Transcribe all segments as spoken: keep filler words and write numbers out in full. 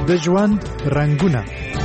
د ژوند رنګونه.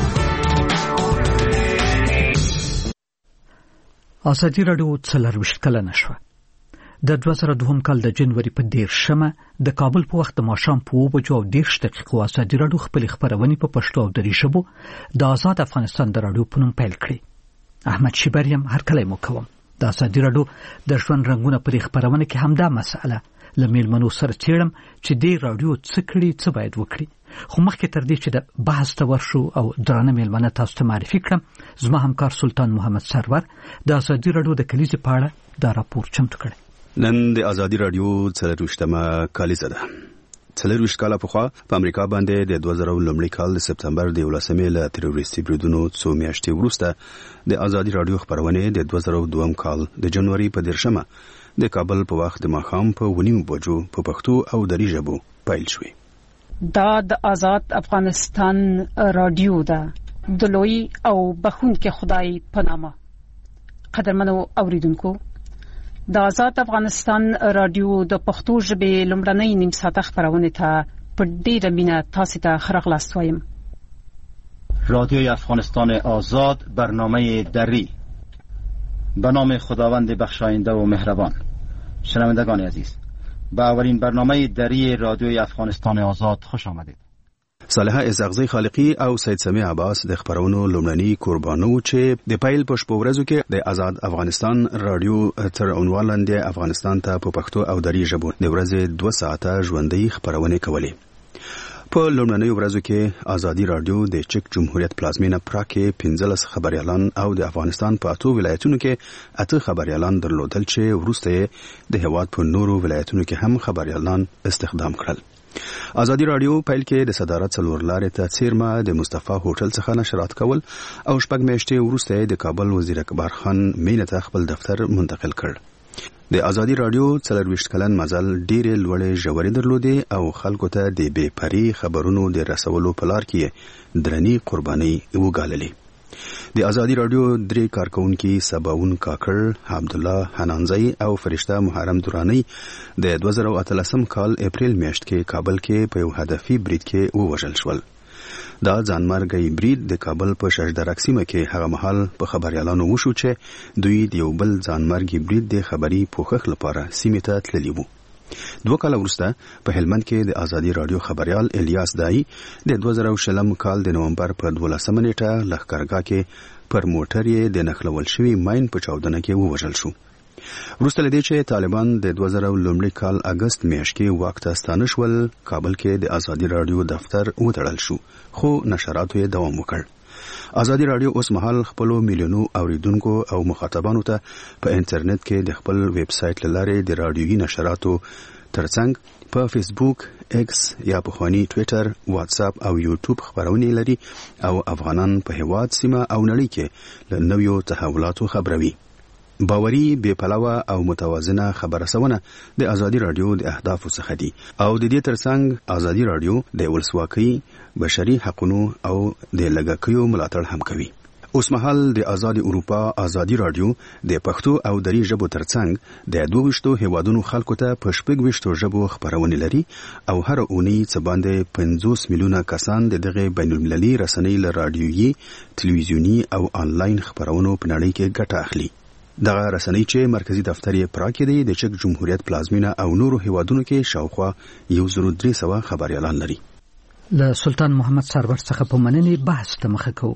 ازادي راډیو څلرویشت کلنه شوه. د دوه زره دوهم کال د جنوري په دیرشمه د کابل په وخت د ماښام په اوه بجو او دېرش دقیقو ازادي راډیو خپلې خپرونې په پښتو او دري ژبو د آزاد افغانستان د راډیو په نوم پیل کړې. احمد شیبر یم، هرکلی مو کوم. د ازادي راډیو د ژوند رنګونه په خپرونه کې همدا مسأله له میلمنو سره څېړم چې دې راډیو څه کړي، څه باید وکړي. خو مخکې تر دې چې د بحث ته ورشو او درانه میلمنه تاسو ته معرفي کړم، زما همکار سلطان محمد سرور د ازادي راډیو د کلیزې په اړه دا راپور چمتو کړی. نن د ازادي راډیو څلرویشتمه کلیزه ده. څلرویشت کاله پخوا په امریکا باندې د دوه زره لومړي کال د سپتمبر د یولسمې له تروریستي بریدونو څو میاشتې وروسته د ازادي راډیو خپرونې د دوه زره دوهم کال د جنوري په دیرشمه د کابل په وخت د ماښام په ونیم بجو په پښتو او دري ژبو پیل شوې. دا د آزاد افغانستان رادیو ده. د لوی او بخونکي خدای په نامه. قدرمنو اوریدونکو، د آزاد افغانستان رادیو د پښتو ژبې لومړنۍ نیم ساعته خپرونه ته په ډیره مینه تاسو ته ښه راغلاست وایم. رادیوی افغانستان آزاد، برنامه دری. به نام خداوند بخشاینده و مهربان. شنوندگان عزیز، به اولین برنامه دری رادیوی افغانستان آزاد خوش آمدید. صالحه ازغزی خالقی او سید سمیع عباس د خبرونو لومړني قربانو چې د پیل په شپو ورځو کې د آزاد افغانستان رادیو تر عنوان لاندې افغانستان ته په پښتو او دري ژبو د ورځې دوه ساعته ژوندۍ خبرونه کولې. په لومړنۍ ورځو کې آزادي رادیو د چک جمهوریت پلازمینه پراکې پنځلس خبريالان او د افغانستان په اتو ولایتونو کې اته خبريالان درلودل چې وروسته د هیواد په نورو ولایتونو کې هم خبريالان استخدام کړل. آزادي رادیو پیل کې د صدارت څلور لارې ته څیرمه د مصطفی هوټل څخه نشرات کول او شپږ میاشتې وروسته د کابل وزیر اکبر خان مینه ته خپل دفتر منتقل کړ. د آزادي رادیو څلرویشت کلن مزل ډېرې لوړې ژورې درلودې او خلکو ته د بې پرې خبرونو د رسولو په لار کې درنې قربانۍ وګاللې. د آزادي رادیو درې کارکونکي سباون کاکړ، عبدالله حنانزی او فرشته محرم دورانی د دوه زره اتلسم کال اپریل میاشت کې کابل کې په یو هدفي برید کې ووژل شول. دا ځانمرګي برید د کابل په ششدرک سیمه کې هغه مهال په خبريالانو وشو چې دوی د یو بل ځانمرګي برید د خبري پوښښ لپاره سیمه ته تللی وو. دوه کال وروسته په هلمند کې د آزادي رادیو خبريال الیاس دای د دوه زره شلم کال د نومبر په دولسمه نیټه لښکرګاه کې پر موټر یې د نښلول شوی ماین په چاودنه کې ووژل شو. وروسته لدې چې طالبان د دوه زره لومړي کال اگست میاشت کې واک ته ستانه شول، کابل کې د آزادي رادیو دفتر وتړل شو، خو نشراتو یې دوام وکړ. آزادي رادیو اوس مهال خپل میلیونو اوریدونکو او مخاطبانو ته په انټرنیټ کې د خپل ویب سټ لاره د رادیوي نشراتو ترڅنګ په فیسبوک، ایکس یا په خواني ټوئیټر، واتس اپ او یوټیوب خبرونه لري او افغانان په هیواد سیمه او نړۍ کې له نویو تحولاتو خبروي. باوري، بې پلوه او متوازنه خبررسونه د آزادي رادیو د اهدافو څخه دي او د دې ترڅنګ آزادي رادیو د ولسواکۍ، بشري حقوقو او د لګښتونو ملاتړ هم کوي. اوس مهال د آزادي اروپا آزادي رادیو د پښتو او دري ژبو ترڅنګ د دوه ویشتو هیوادونو خلکو ته په شپږ ویشتو ژبو خبرونه لري او هر اونۍ څه باندې پنځوس میلیونه کسان د دغه بین المللي رسنۍ له رادیويي، تلویزیونی او آنلاین خبرونو په نړۍ کې ګټه اخلي. دغه رسنۍ چې مرکزی دفتر یې پراکې دی د چک جمهوریت پلازمینه او نورو هیوادونو کې شاوخوا یو زر درې سوه خبريالان لري. له سلطان محمد سرور څخه په مننې بحث ته مخه کوو.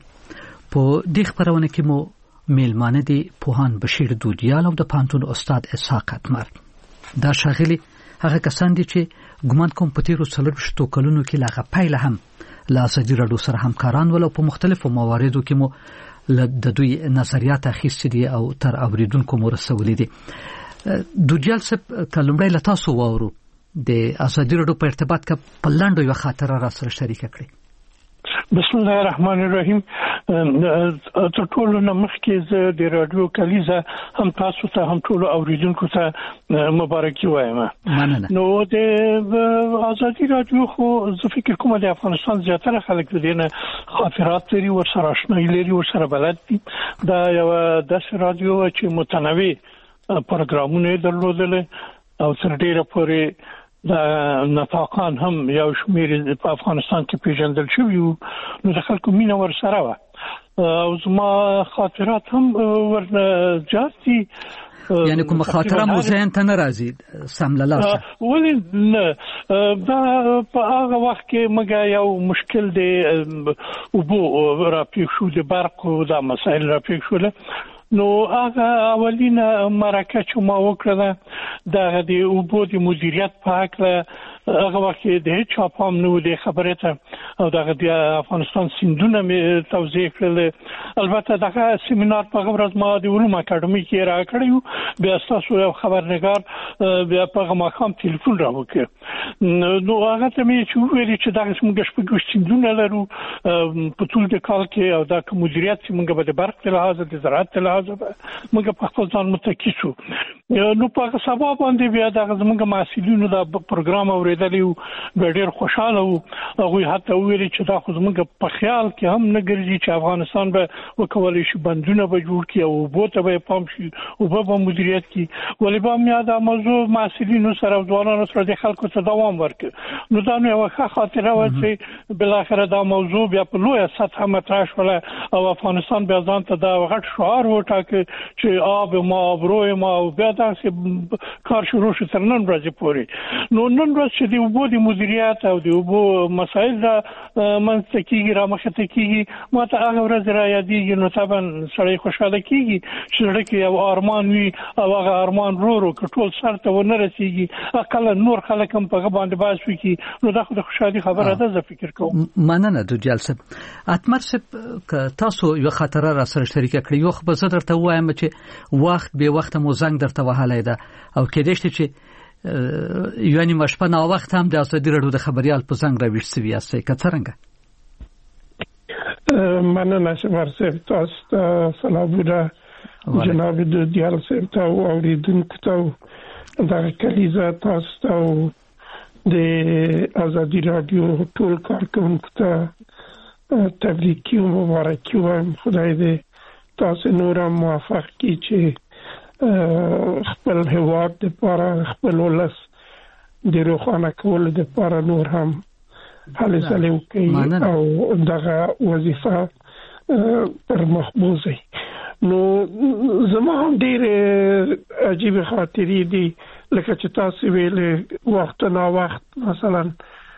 په دې خبرونه کې مو میلمانه دي پوهان بشیر دودیال او د پانتون استاد اسحاق اتمر. دا شاغلي هغه کسان دي چې ګمان کوم په تیرو څلرویشتو کلونو کې لا غپایله هم له آزادي راډیو سره همکاران ول او په مختلفو مواردو کې مو د دوی نظریات اخیستي دي او تر اوریدونکو مو رسولي دي. دودیال صاحب، کلمړی له تاسو واورو د آزادي راډیو په ارتباط کې په لاندو یو خاطره را سره شریک کړئ. بسم الله الرحمن الرحیم. تر ټولو نه مخکې زه د رادیو کلیزه هم تاسو ته هم ټولو اوریدونکو ته مبارکي وایم. نو د آزادي رادیو خو زه فکر کوم د افغانستان زیاتره خلک د دې نه خاطرات لري، ورسره آشنایي لري، ورسره بلد دي. دا یو داسې رادیو چې متنوع پروګرامونه درلودل او تر ډیره پورې د نفاقان هم یو شمیر په افغانستان کې پیژندل شوی نو د خلکو مینه ور سره و او زما خاطرات هم ورنه جاسي یعنی کوم خاطره مو ذهن ته ناراضي سملاله ولې نه دا په هغه وخت کې مګا یو مشکل دی او بو را پیښو د برق او د مسایل را پیښول نو هغه اولینه مرکه چې ما وکړه دا د او بو د مدیریت په اړه هغه وخت د چا پام نو د خبره ته او دغه د افغانستان سیندونه می توضیح کړل. البته دغه سیمینار په غوړ ما د علوم اکاډمي کې را کړیو بیا تاسو یو خبرنګار بیا په ماخام ټلیفون راوکړ نو هغه ته می چې ویل چې دغه موږ شپږ سیندونه لرو په ټول د کال کې او د مدیریت موږ به د برق له لحاظه د زراعت له لحاظه موږ په خپل ځان متکی شو نو په سبب باندې بیا دغه موږ مسؤلینو د پروګرام اوریدلیو ډېر خوشاله وو هغه حتی ویل چې دا خو موږ په خیال کې هم نه ګرځي چې افغانستان به وکولای شي بندونه به جوړ کړي او بوته به پام شي او به مدیریت کړي ولې به میا دا موضوع مسؤلینو سره ځوانانو سره د خلکو ته دوام ورکړي نو دا نو یو ښه خاطره و چې بل اخر دا موضوع بیا په لویه سطح مطرح شول او افغانستان بیا ځان ته دا غټ شعار وټاکه چې آب ما آبروی ما او بیا دا کار شروع شو تر نن ورځې پورې نو نن ورځ چې د اوبو د مدیریت او د اوبو مسایل را منځکیږي را مخته کیږي ما ته هغه ورځ را یادېږي نو طبعا سړی خوشاله کیږي چې لکه یو ارمان وي او هغه ارمان رو رو کټول سر ته ونه رسیږي اقل نور خلک هم په باندې باز وکي نو دا خو د خوشالي خبره ده زه فکر کوم. مننه د جلسه اتمر سپ ک تاسو یو خاطره را سره شریک کړی یو خو به زه درته وایم چې وخت به وخت مو زنګ درته وهلای ده او کېدې چې یعنی مشپنه وخت هم د ازادي رادیو د خبريال په څنګه راوښ سوي اسې کڅرنګ مننه شمار سره تاسو سلامونه جناب د دیال سره ته اوریدونکو ته دا کلیزه تاسو د ازادي رادیو ټول کارکونکو ته تبریک او مبارکي وایم. خدای دې تاسو نور موفق کړي چې خپل هواد د پاره خپل ولس د روخانه کول د پاره نور هم حل سلو کوي او دغه وظیفه پر مخبوزه نو زما هم ډېر عجیب خاطرې دي لکه چې تاسو ویل وخت نه وخت مثلا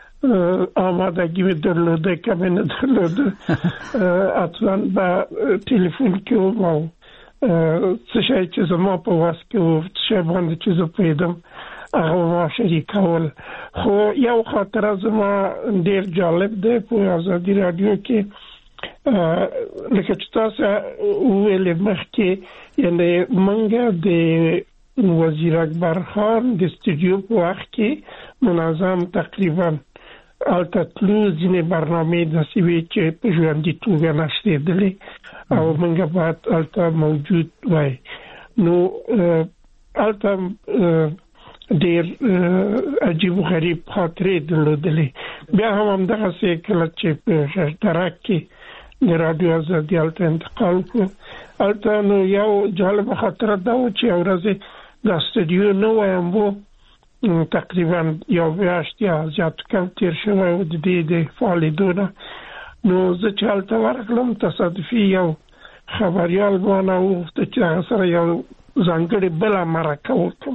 آمادگی می درلوده که من درلوده اصلا با تلفن که و څه شي چې زما په واس کې و څه شي باندې چې زه پیدم هغه ما شریکول. خو یو خاطره زما ډیر جالب ده په ازادي رادیو کې لکه چې تاسو ویل مخکې یعنی منګه د وزیر اکبر خان د استودیو په وخت کې منظم تقریبا التطلو ځینې برنامه د سیوی چې په ژوندۍ توګه نشریدلې او منګه بعد الته موجود وای نو الته ډېر عجیب و غریب خاطرې درلودلې. بیا هم همدغه څه کله چې په اشتراک کې د رادیو ازادي الته انتقال کړو الته نو یو جالب خاطره دا و چې ورځ د استودیو نو وایم وو تقریبا یو میاشت یا زیات کم تیر شوی و د دې د فعالیتونو نو زه چې هلته ورغلم تصادفي یو خبریال مانه وغوښته چې هغه سره یو ځانګړې بله مرکه وکړم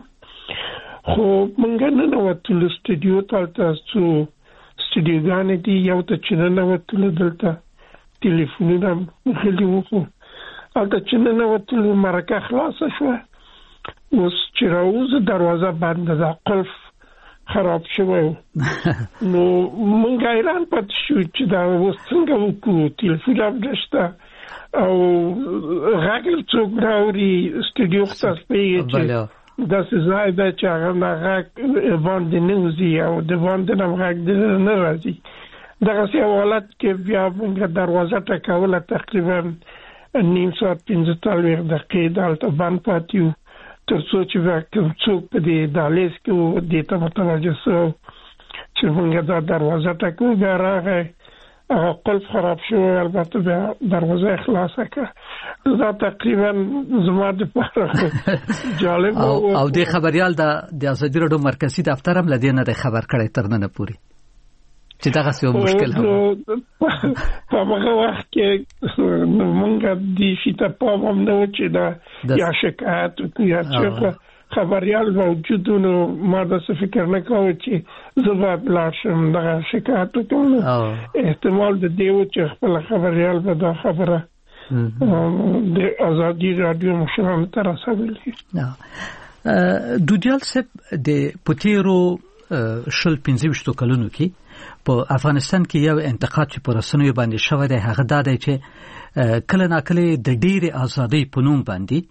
خو موږ ننوتلو استودیو ته هلته څو استودیوګانې دي یو ته چې ننوتلو دلته ټلیفونونه غلي وو هلته چې ننوتلو مرکه خلاصه شوه اوس چې راوځه دروازه بنده ده قلف خراب شوی نو مونږ ایران پات شو چې دا اوس څنګه وکړو ټلیفون هم نشته او غږ څوک راوړي استودیو ته سپېږي چې دا څه ځای ده چې هغه نه غږ باندې نه وځي او د باندې نه غږ نه راځي دغسې حالت کې بیا مونږ دروازه ټکوله تقریبا نیم ساعت پنځه څلوېښت دقیقې دلته بند پاتې وو تر څو چې څوک په دې دهلیز کې و دې ته متوجه شو چې موږ دا دروازه ټکو بیا راغی هغه قلف خراب شو البته بیا دروازه خلاصه کړه دا تقریبا زما د پاره جالب او او د خبريال د ازادي راډیو مرکزی دفتر هم لدی نه د خبر کړی تر نن پورې چې دا څه مشکل هم په هغه وخت کې مونږ د شته په هم نو چې دا یا شکایت یا څه خبريال موجودونو ما د څه فکر نه کوم چې زه به لاشم دا شکایت کوم احتمال د دیو چې خپل خبريال به دا خبره د ازادي رادیو مشران تر رسولي دودیال سپ د پوتیرو شل پنځه کلونو کې په افغانستان کې یو انتقاد چې پر رسنیو باندې شوی دی هغه دا دی چې کله ناکله د ډېرې ازادي په نوم باندې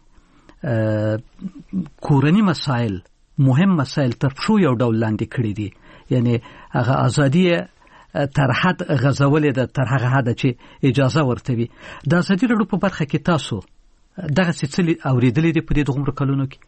کورنی مسائل مهم مسائل تر شو یو ډول لاندې کړی دي یعنی هغه ازادي تر حد غزولې ده تر هغه حد چې اجازه ورته وي د ازادي راډیو په برخه کې تاسو دغه څه اوریدلې دي په دې دومره کلونو کې؟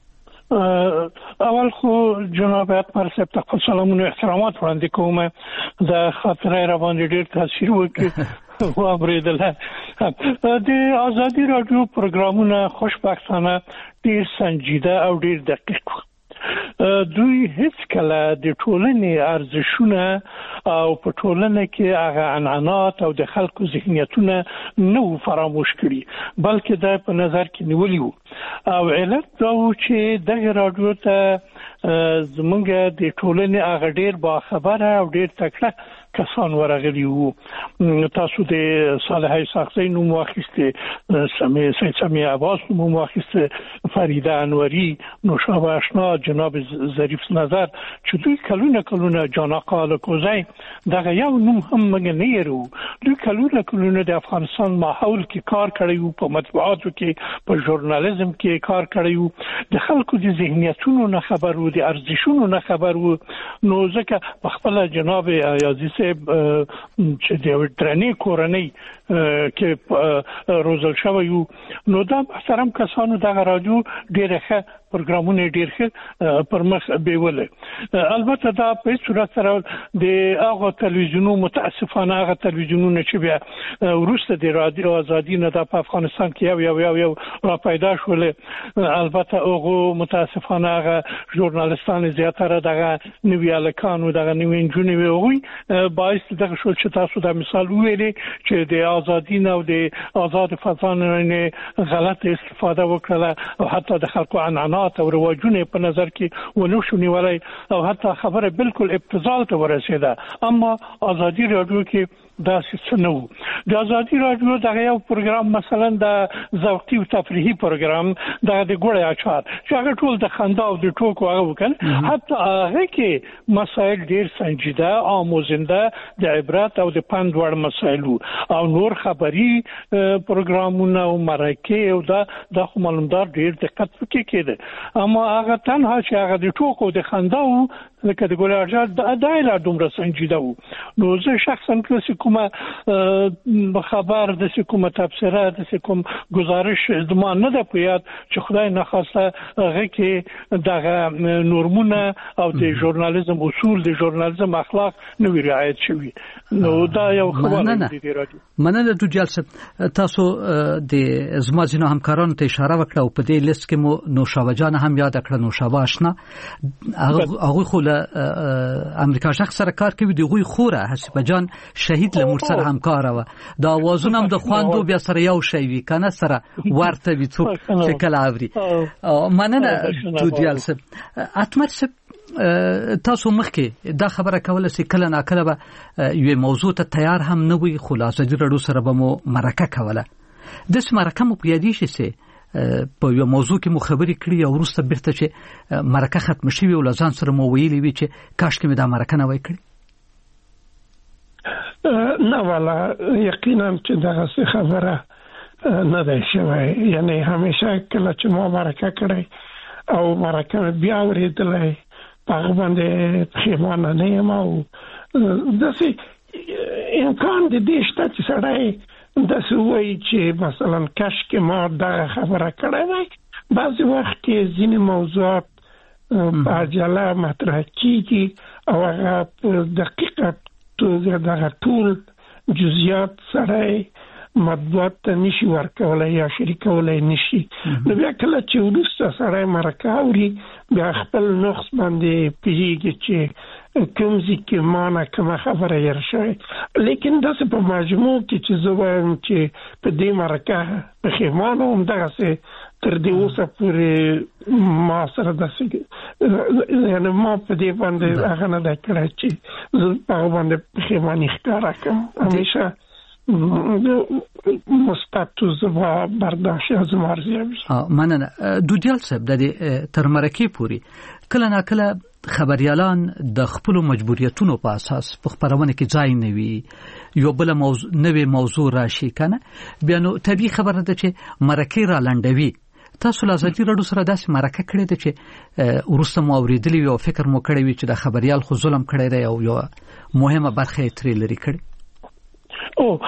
اول خو جناب اکبر صاحب ته سلامونه احترامات وړاندې کوم د خاطره را باندې ډېر تاثیر وکړ و اوریدله د ازادي راډیو پروګرامونه خوشبختانه ډېر سنجیده او ډېر دقیق دوی هیڅ کله د ټولنې ارزښتونه او په ټولنه کې هغه عنعنات او د خلکو ذهنیتونه نو فراموش کړي بلکې دا په نظر کې نیولي وو او علت دا و چې دغه راډیو ته زمونږ د ټولنې هغه ډېر باخبره او ډېر تکړه کسان ورغلي وو تاسو د صالح ساقزی نوم واخیسته سمي سید سمي عباس نوم واخیسته فریده انوری نوشابه آشنا جناب ظریف نظر چې دوی کلونه کلونه جانقا لکوزی دغه یو نوم هم موږ نه یرو دوی کلونه کلونه د افغانستان ماحول کې کار کړی وو په مطبوعاتو کې په ژورنالیزم کې کار کړی وو د خلکو د ذهنیتونو نه خبر وو د ارزښتونو نه خبر وو نو ځکه په خپل جناب یازي چې د ډرنی کورنۍ کې روزل شوی نو دا محترم کسانو دغه راډیو ډېر ښه پروګرامونه ډېر ښه پر مخ بیوله البته دا په صورت سره د هغه تلویزیونو متاسفانه هغه تلویزیونونه چې بیا وروسته د رادیو ازادي نه د افغانستان کې یو یو یو یو را پیدا شول البته هغه متاسفانه هغه ژورنالیستان زیاتره دغه نوی الکانو دغه نوی انجونی وي باعث دغه شو چې تاسو د مثال ویلي چې د ازادي نه او د آزاد فضا نه غلط استفاده وکړه او حتی د خلکو عنعنات او رواجونه په نظر کې ونه شو نیولای او حتی خبره بالکل ابتذال ته ورسېده اما ازادي راډیو کې دا څه نه وو د ازادي راډیو دغه یو پروګرام مثلا د ذوقي او تفریحي پروګرام د د ګوړې اچار چې هغه ټول د خندا او د ټوکو هغه وکړ حتی هغه کې مسائل ډېر سنجیده آموزنده د عبرت او د پند وړ مسایل او نور خبري پروګرامونه او مرکه او دا د معلومات ډېر دقت وکړي کېده اما هغه تنها چې هغه د ټوکو د خندا او لکه د ګوړې اچار د دایره دومره سنجیده وو نو زه شخصا کله کومه خبر د کومه تبصره د کوم گزارش زما نه ده په یاد چې خدای نه خواسته هغه کې دغه نورمونه او د ژورنالیزم اصول د ژورنالیزم اخلاق نو رعایت شوی نو دا یو خبره دی راځي مننه د جلسه تاسو د زما ځینو همکارانو ته اشاره وکړه او په دې لیست کې مو نوشابه جان هم یاد کړه نوشابه آشنا هغه خو له امریکا شخص سره کار کوي د غوي خوره حسب جان شهید له مور سره همکار و دا اوازونه هم د خواندو بیا سره یو شی وی کنه سره ورته وی څوک چې کله اوري مننه دودیال سب اتمر سب تاسو مخکې دا خبره کوله چې کله نا کله به یو موضوع ته تیار هم نه وي خلاصه د رډو سره به مو مرکه کوله د سم مرکه مو پیادي شي په یو موضوع کې مو خبرې کړې او وروسته بیرته چې مرکه ختم شي او لزان سره مو ویلي وي چې کاش کې مې دا مرکه نه وای کړې نه والا یقینا چې دا څه خبره نه ده شوی یعنی همیشه کله چې مو مرکه کړې او مرکه بیا ورېدلې هغه باندې پښیمانه نه یم او داسې امکان د دې شته چې سړی داسې وایي چې مثلا کاش کې ما دا خبره کړې وای بعضې وخت کې ځینې موضوعات په عجله مطرح کېږي او هغه په دقیقه دغه ټول جزئیات سره مطبوعات ته نشي ورکولای یا شریکولای نشي. نو بیا کله چې ورسته سره مرکه اوري بیا خپل نقص باندې پیږي چې کوم ځکه معنا کوم خبره یې راشه. لیکن دا څه په مجموع کې چې زه وایم چې په دې مرکه په خیمانو هم دغه څه تر دې اوسه پورې ما سره داسې یعنی ما په دې باندې هغه نه ده کړی چې زه په هغه باندې پښیماني ښکاره کړم. همیشه مثبت زما برداشت از مرزیابی. مننه. دودیال صاحب د دې تر مرکې پورې کله نا کله خبريالان د خپل مجبوریتونو په اساس په خبرونه کې ځای نه وي یو بل موضوع نوې موضوع راشي کنه بیا نو طبيعي خبره ده چې مرکې را لنډوي. تاسو له ازادي رادیو سره داسې مرکه کړې ده چې ورسته مو اوریدلی او فکر مو کړی وي چې د خبريال خو ظلم کړی دی او یو مهمه برخه یې ترې لري کړی. او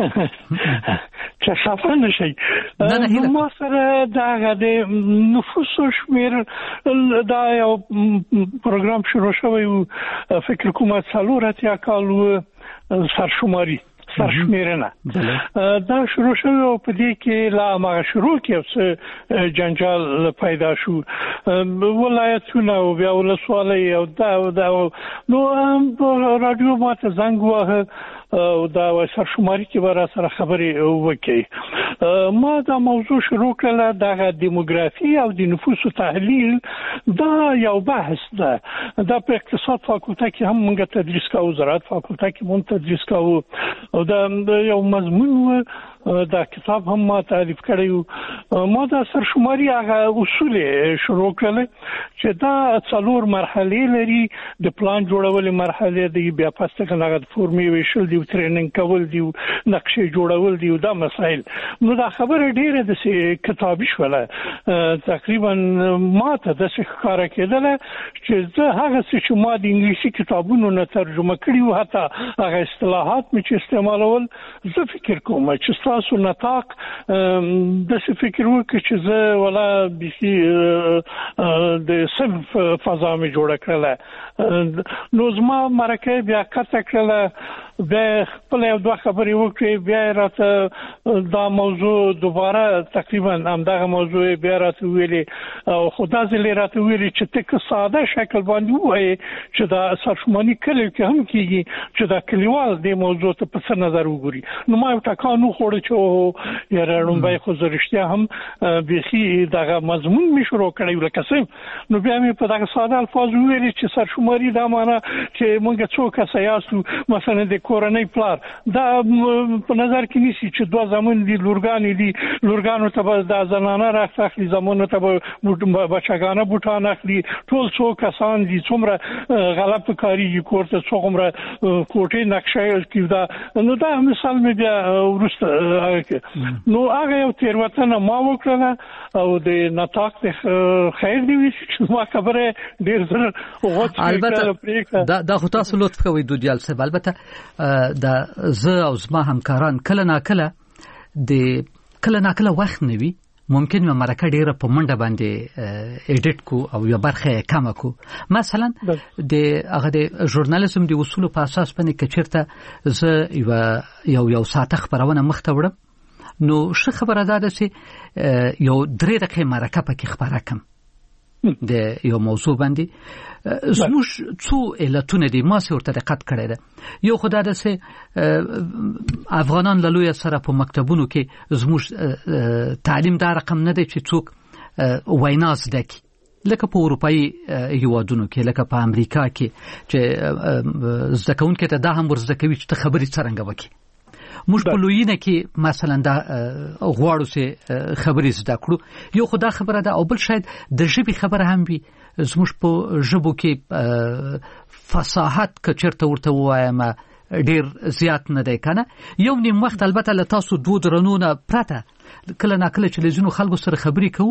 چې صفه نشي نو ما سره دا د نفوس شمیر دا یو پروګرام شروع شوی فکر کوم څلور اتیا کال سرشماري سرشمیرنه دا شروع شوی او په دې کې لا ما شروع کې جنجال پیدا شو ولایتونه او بیا ولسوالۍ او دا دا نو رادیو ماته زنګ واه او دا سرشماري کې ورا سره خبرې وکړي. ما دا موضوع شروع کړل د دیموګرافي او د نفوس تحلیل دا یو بحث ده. دا په اقتصاد فاکولټه کې هم موږ تدریس کوو، زراعت فاکولټه کې موږ تدریس کوو او دا یو مضمون دا کتاب هم ما تعریف کړی. ما دا سرشماري هغه اصول شروع کړل چې دا څلور مرحله لري. د پلان جوړول مرحله دی، بیا پسته کنه فرمې ویشل دی، ټریننګ کول دی، نقشې جوړول دی، دا مسائل. نو دا خبره ډیره د کتابي شوله تقریبا ما ته د ښکارا کېدله چې زه هغه څه چې ما د انګلیسي کتابونو نه ترجمه کړی و حتی هغه اصطلاحات مې چې استعمالول زه فکر کوم چې تاسو نطاق د څه فکر وکړي چې زه ولا بيسي د صنف فضا مې جوړ کړله. نو زما مرکه بیا کته کړله بیا خپل یو دوه خبرې وکړې بیا راته دا موضوع دوباره تقریبا همدغه موضوع بیا راته ویلې او خدا زلي راته ویلې چې ته ساده شکل باندې وایې چې دا سرشماني کلی کې هم کېږي چې دا کلیوال دې موضوع ته په څه نظر وګوري. نو ما یو ټکانو خوړ چې یاره لومبای خو زرشتیا هم بيخي دغه مضمون می شروع کړی ولکسم. نو بیا مې په دغه ساده الفاظ ویلي چې سرشماري دا معنی چې مونږ څوک سیاسو مثلا د کورنۍ پلار دا په نظر کې نیسی چې دوه زمون دي لورګان دي لورګانو ته د زنانه راخلي زمونو ته بچګانه بوټان اخلي ټول څو کسان دي څومره غلط کاری کوړه څومره کوټې نقشه کې دا. نو دا مثال مې بیا ورسته نو هغه یو تیروتنه ما وکړه او د نطاق خیر دی چې ما خبره ډیر زر البته دا دا خو تاسو لطف کوئ دودیال صاحب. البته دا زه او زما همکاران کله نا کله د کله نا کله وخت نوي ممکن یو مرکه ډیره په منډه باندې اډیټ کو او یو برخه کم کو. مثلا د هغه د ژورنالیزم د اصول په اساس باندې کچرته زه یو یو ساعت خبرونه مخته وړم نو څه خبره ده چې یو درې دقیقې مرکه پکې خبره کم د یو موضوع باندې زموږ څو علتونه دي ما څه ورته دقت کړی ده. یو خدای ده چې افغانان له لوی سره په مکتبونو کې زموږ تعلیم دا رقم نه دی چې څوک وینا زده کړي لکه په اروپایي هیوادونو کې لکه په امریکا کې چې زده کوونکي ته دا هم ورزده کوي چې ته خبرې څرنګه وکړي. موږ په لویینه کې مثلا دا غواړو چې خبرې زده کړو. یو خدا خبره ده او بل شاید د ژبې خبره هم وي. زموږ په ژبو کې فصاحت که چېرته ورته ووایم ډیر زیات نه دی کنه. یو نیم وخت البته له تاسو دوه درنونه پرته کله نا کله چې له ځینو خلکو سره خبرې کوو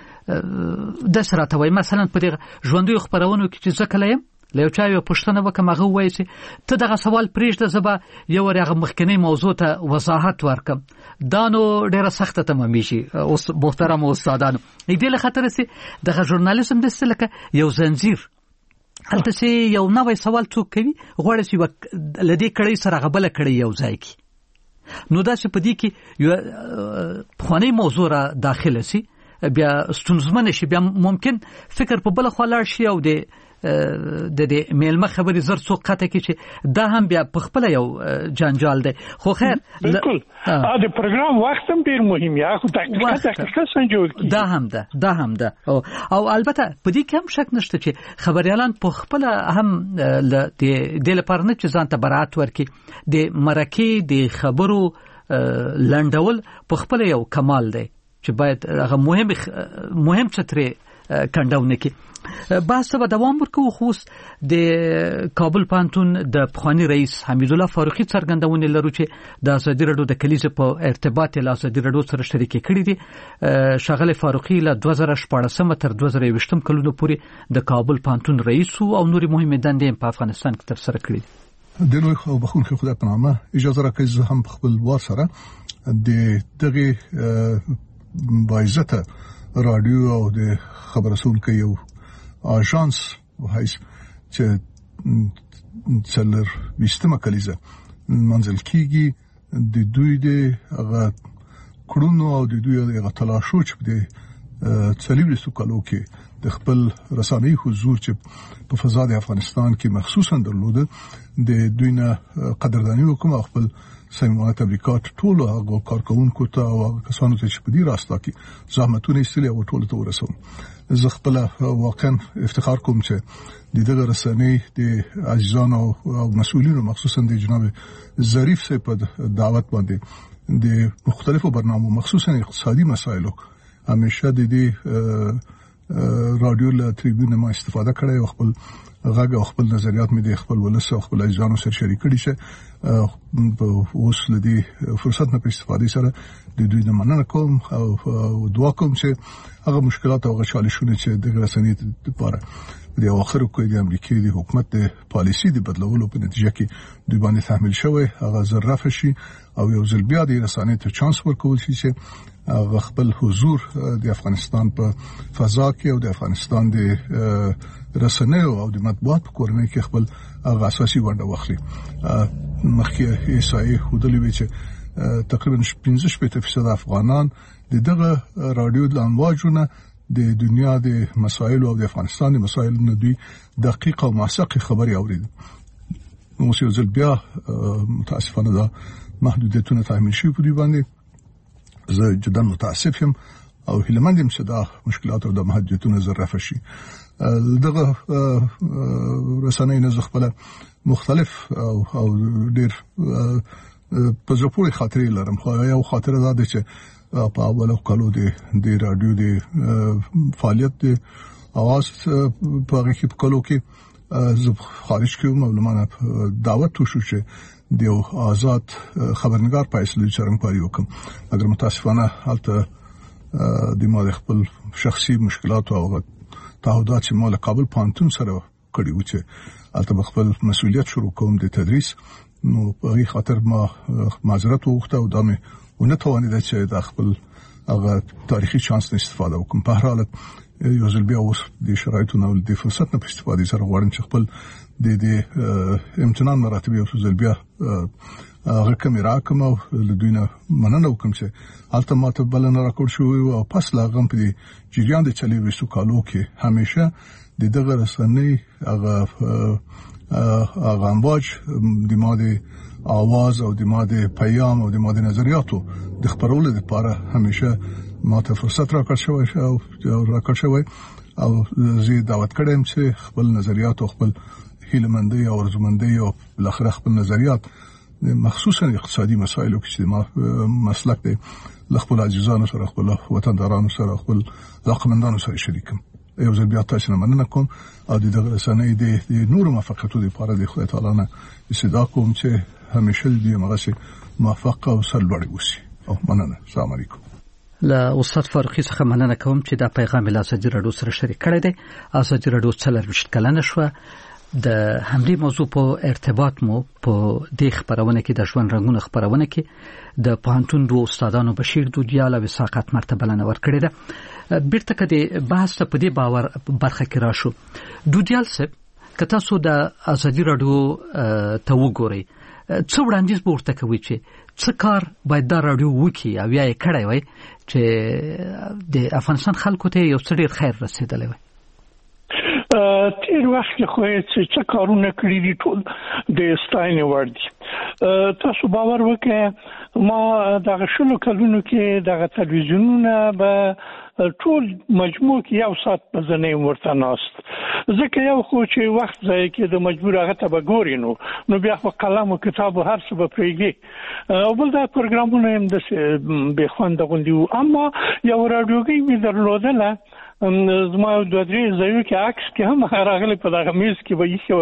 د سره ته وایي مثلا په دې ژوندۍ خبرونو کې چې زه کله یم له یو چا یو پوښتنه وکم هغه وایي چې ته دغه سوال پرېږده زه به یو هغه مخکنی موضوع ته وضاحت ورکم. دا نو ډیره سخته تمامیږي اوس محترم استادانو. دې له خاطر چې دغه ژورنالیزم د سلکه یو زنجیر هلته چې یو نوې سوال څوک کوي غواړي چې لدې کړي سره غبل کړي یو ځای کی نو دا چې په دې کې یو خونی موضوع را داخله سي بیا ستونزمن شي بیا ممکن فکر په بل خو لاړ شي او د د دې میلمه خبرې زر څو قطه کې چې دا هم بیا په خپل یو جنجال دی خو خیر بالکل ا د پروګرام وخت هم ډیر مهم یا خو دقیقه دقیقه څنګه دا هم ده دا هم ده او, او البته په دې کې هم شک نشته چې خبريالان په خپل هم د د لپاره نه چې ځان ته برات ورکي د مرکه د خبرو لندول په خپل یو کمال دی چې باید هغه مهم مهم څه کندونه کې بحث به دوام ورکوي خو د کابل پانتون د پخوانی رئیس حمید الله فاروقي څرګندونه لرو چې د ازادي رادیو د کلیزې په ارتباط له ازادي رادیو سره شریک کړي دي شغله فاروقي له دوه زره شپږ تر دوه زره یو کلونو پورې د کابل پانتون رئیس او نوري مهمه دندې په افغانستان کې تر سره کړې دي د لوی خو بخون خو خدای په نامه اجازه راکړئ زه هم خپل وار سره د دغه بایزته رادیو او د خبرسون کې یو آژانس وایي چې څلور ویشتمه کلیزه منځل کیږي د دوی د هغه کړونو او د دوی هغه تلاشو چې د څلور سکالو کې د خپل رساني حضور چې په فضا د افغانستان کې مخصوصا درلوده د دوی نه قدردانی وکم خپل سیمه تبریکات ټول هغه کارکونکو ته او کسانو ته چې په دې راستا کې زحمتونه ایستلي او ټول ته ورسوم زه خپل واقعا افتخار کوم چې د دغه رسنۍ د عزیزانو او مسؤلینو مخصوصا د جناب ظریف صاحب په دعوت باندې د مختلفو برنامو مخصوصا اقتصادي مسایلو همیشه د دې رادیو له تریبیون ما استفاده کړې او خپل غږ او خپل نظریات مې د خپل ولس او خپل عزیزانو سره شریک کړي چې اوس له دې فرصت نه په استفادې سره د دوی د مننه کوم او دعا کوم چې هغه مشکلات او غشالشونه چې د رسنۍ لپاره د اخر کې د امریکای د حکومت د پالیسي د بدلولو په نتیجه کې دوی باندې تحمل شوی هغه ظرف شي او یو ځل بیا د رسنۍ ته چانس ورکول شي چې هغه خپل حضور د افغانستان په فضا کې او د افغانستان د رسنیو او د مطبوعات په کورنۍ کې خپل هغه اساسي ونډه واخلي مخکې ایسای خودلې وی چې تقریبا پنځه شپږ فیصد افغانان د دغه رادیو د امواجونه د دنیا د مسایل او د افغانستان د مسایل نه دوی دقیق او موثق خبري اورید نو څه ځل بیا متاسفانه دا محدودیتونه تحمیل شي په دې باندې زه جدا متاسف یم او هیلمند یم چې دا مشکلات او د محدودیتونه ظرف شي دغه رسنۍ نه خپل مختلف او او ډیر په ځپوري خاطرې لرم خو یو خاطره ده چې په اولو کالو د د رادیو د فعالیت د اواز په هغه کې په کالو کې زه خارج کې معلومات دعوت وشو چې د آزاد خبرنگار په اصل چرنګ پاري وکم اگر متاسفانه حالت د ما خپل شخصي مشکلات او تعهدات چې مال کابل پانتون سره کړی و چې البته خپل مسؤلیت شروع کوم د تدریس نو په هغه خاطر ما معذرت وغوښته او دا مې ونه توانید چې د خپل هغه تاریخي چانس نه استفاده وکم په هر حالت یو ځل بیا اوس د شرایطو نو د فرصت نه په استفاده سره غواړم چې خپل د د امتحان مراتب یو ځل بیا هغه کمیرا کوم او د دوی نه مننه وکم چې البته ماته بلنه راکړ شو او پس لا غم په جریان د چلی وسو کالو کې همیشه د دغه رسنۍ هغه هغه امواج د ماده आवाज او د ماده پیام او د ماده نظریاتو د خبرولو لپاره همیشه ماته فرصت راکړ شوی او راکړ شوی او زه دعوت کړم چې خپل نظریات او خپل هیلمندۍ او ارزمندۍ او بلخره خپل نظریات مخصوصا اقتصادي مسایلو کې چې ما مسلک دی خپل عزیزانو سره خپل وطندارانو سره خپل علاقمندانو سره شریکم یو ځل بیا تاسو نه مننه کوم او د دغه رسنۍ د نور موفقیتو لپاره د خدای تعالی نه استدا کوم چې همیشه دې مغسه موفق او سرلوړي وسی او مننه السلام علیکم له استاد فاروقي څخه مننه کوم چې دا پیغام له ازادي رادیو سره شریک کړی دی ازادي رادیو څلور وشت کلنه شو د همدې موضوع په ارتباط مو په دې خبرونه کې د ژوند رنگونه خبرونه کې د پانتون دوه استادانو بشیر دودیال او ساقات مرتبه لنه ور کړی ده بیرته کدي بحث ته په دې باور برخه کې راشو دودیال صاحب کته سو د ازادي رادیو ته وګورئ څو وړاندیز ورته کوي چې څه کار باید دا رادیو وکړي او یا یې کړی وای چې د افغانستان خلکو ته یو څه ډیر خیر رسیدلی وای؟ تیر وخت خو چې څه کارونه کړی دي ټول د ستاینې وړ دي. تاسو باور وکړئ ما دغه شلو کلونو کې دغه تلویزیونونه به ټول مجموع کې یو ساعت په ځنې ورته ناست، ځکه یو خو چې وخت ځای کې د مجبور هغه ته به ګوري نو نو بیا خو قلم او کتاب هر څه به پرېږدي او بل دا پروګرامونه هم د بې خونده غوندي وو. اما یو راډیوګۍ مې درلودله زما دوه درې ځایو کې عکس کې هم راغلی په دغه میز کې به ایښی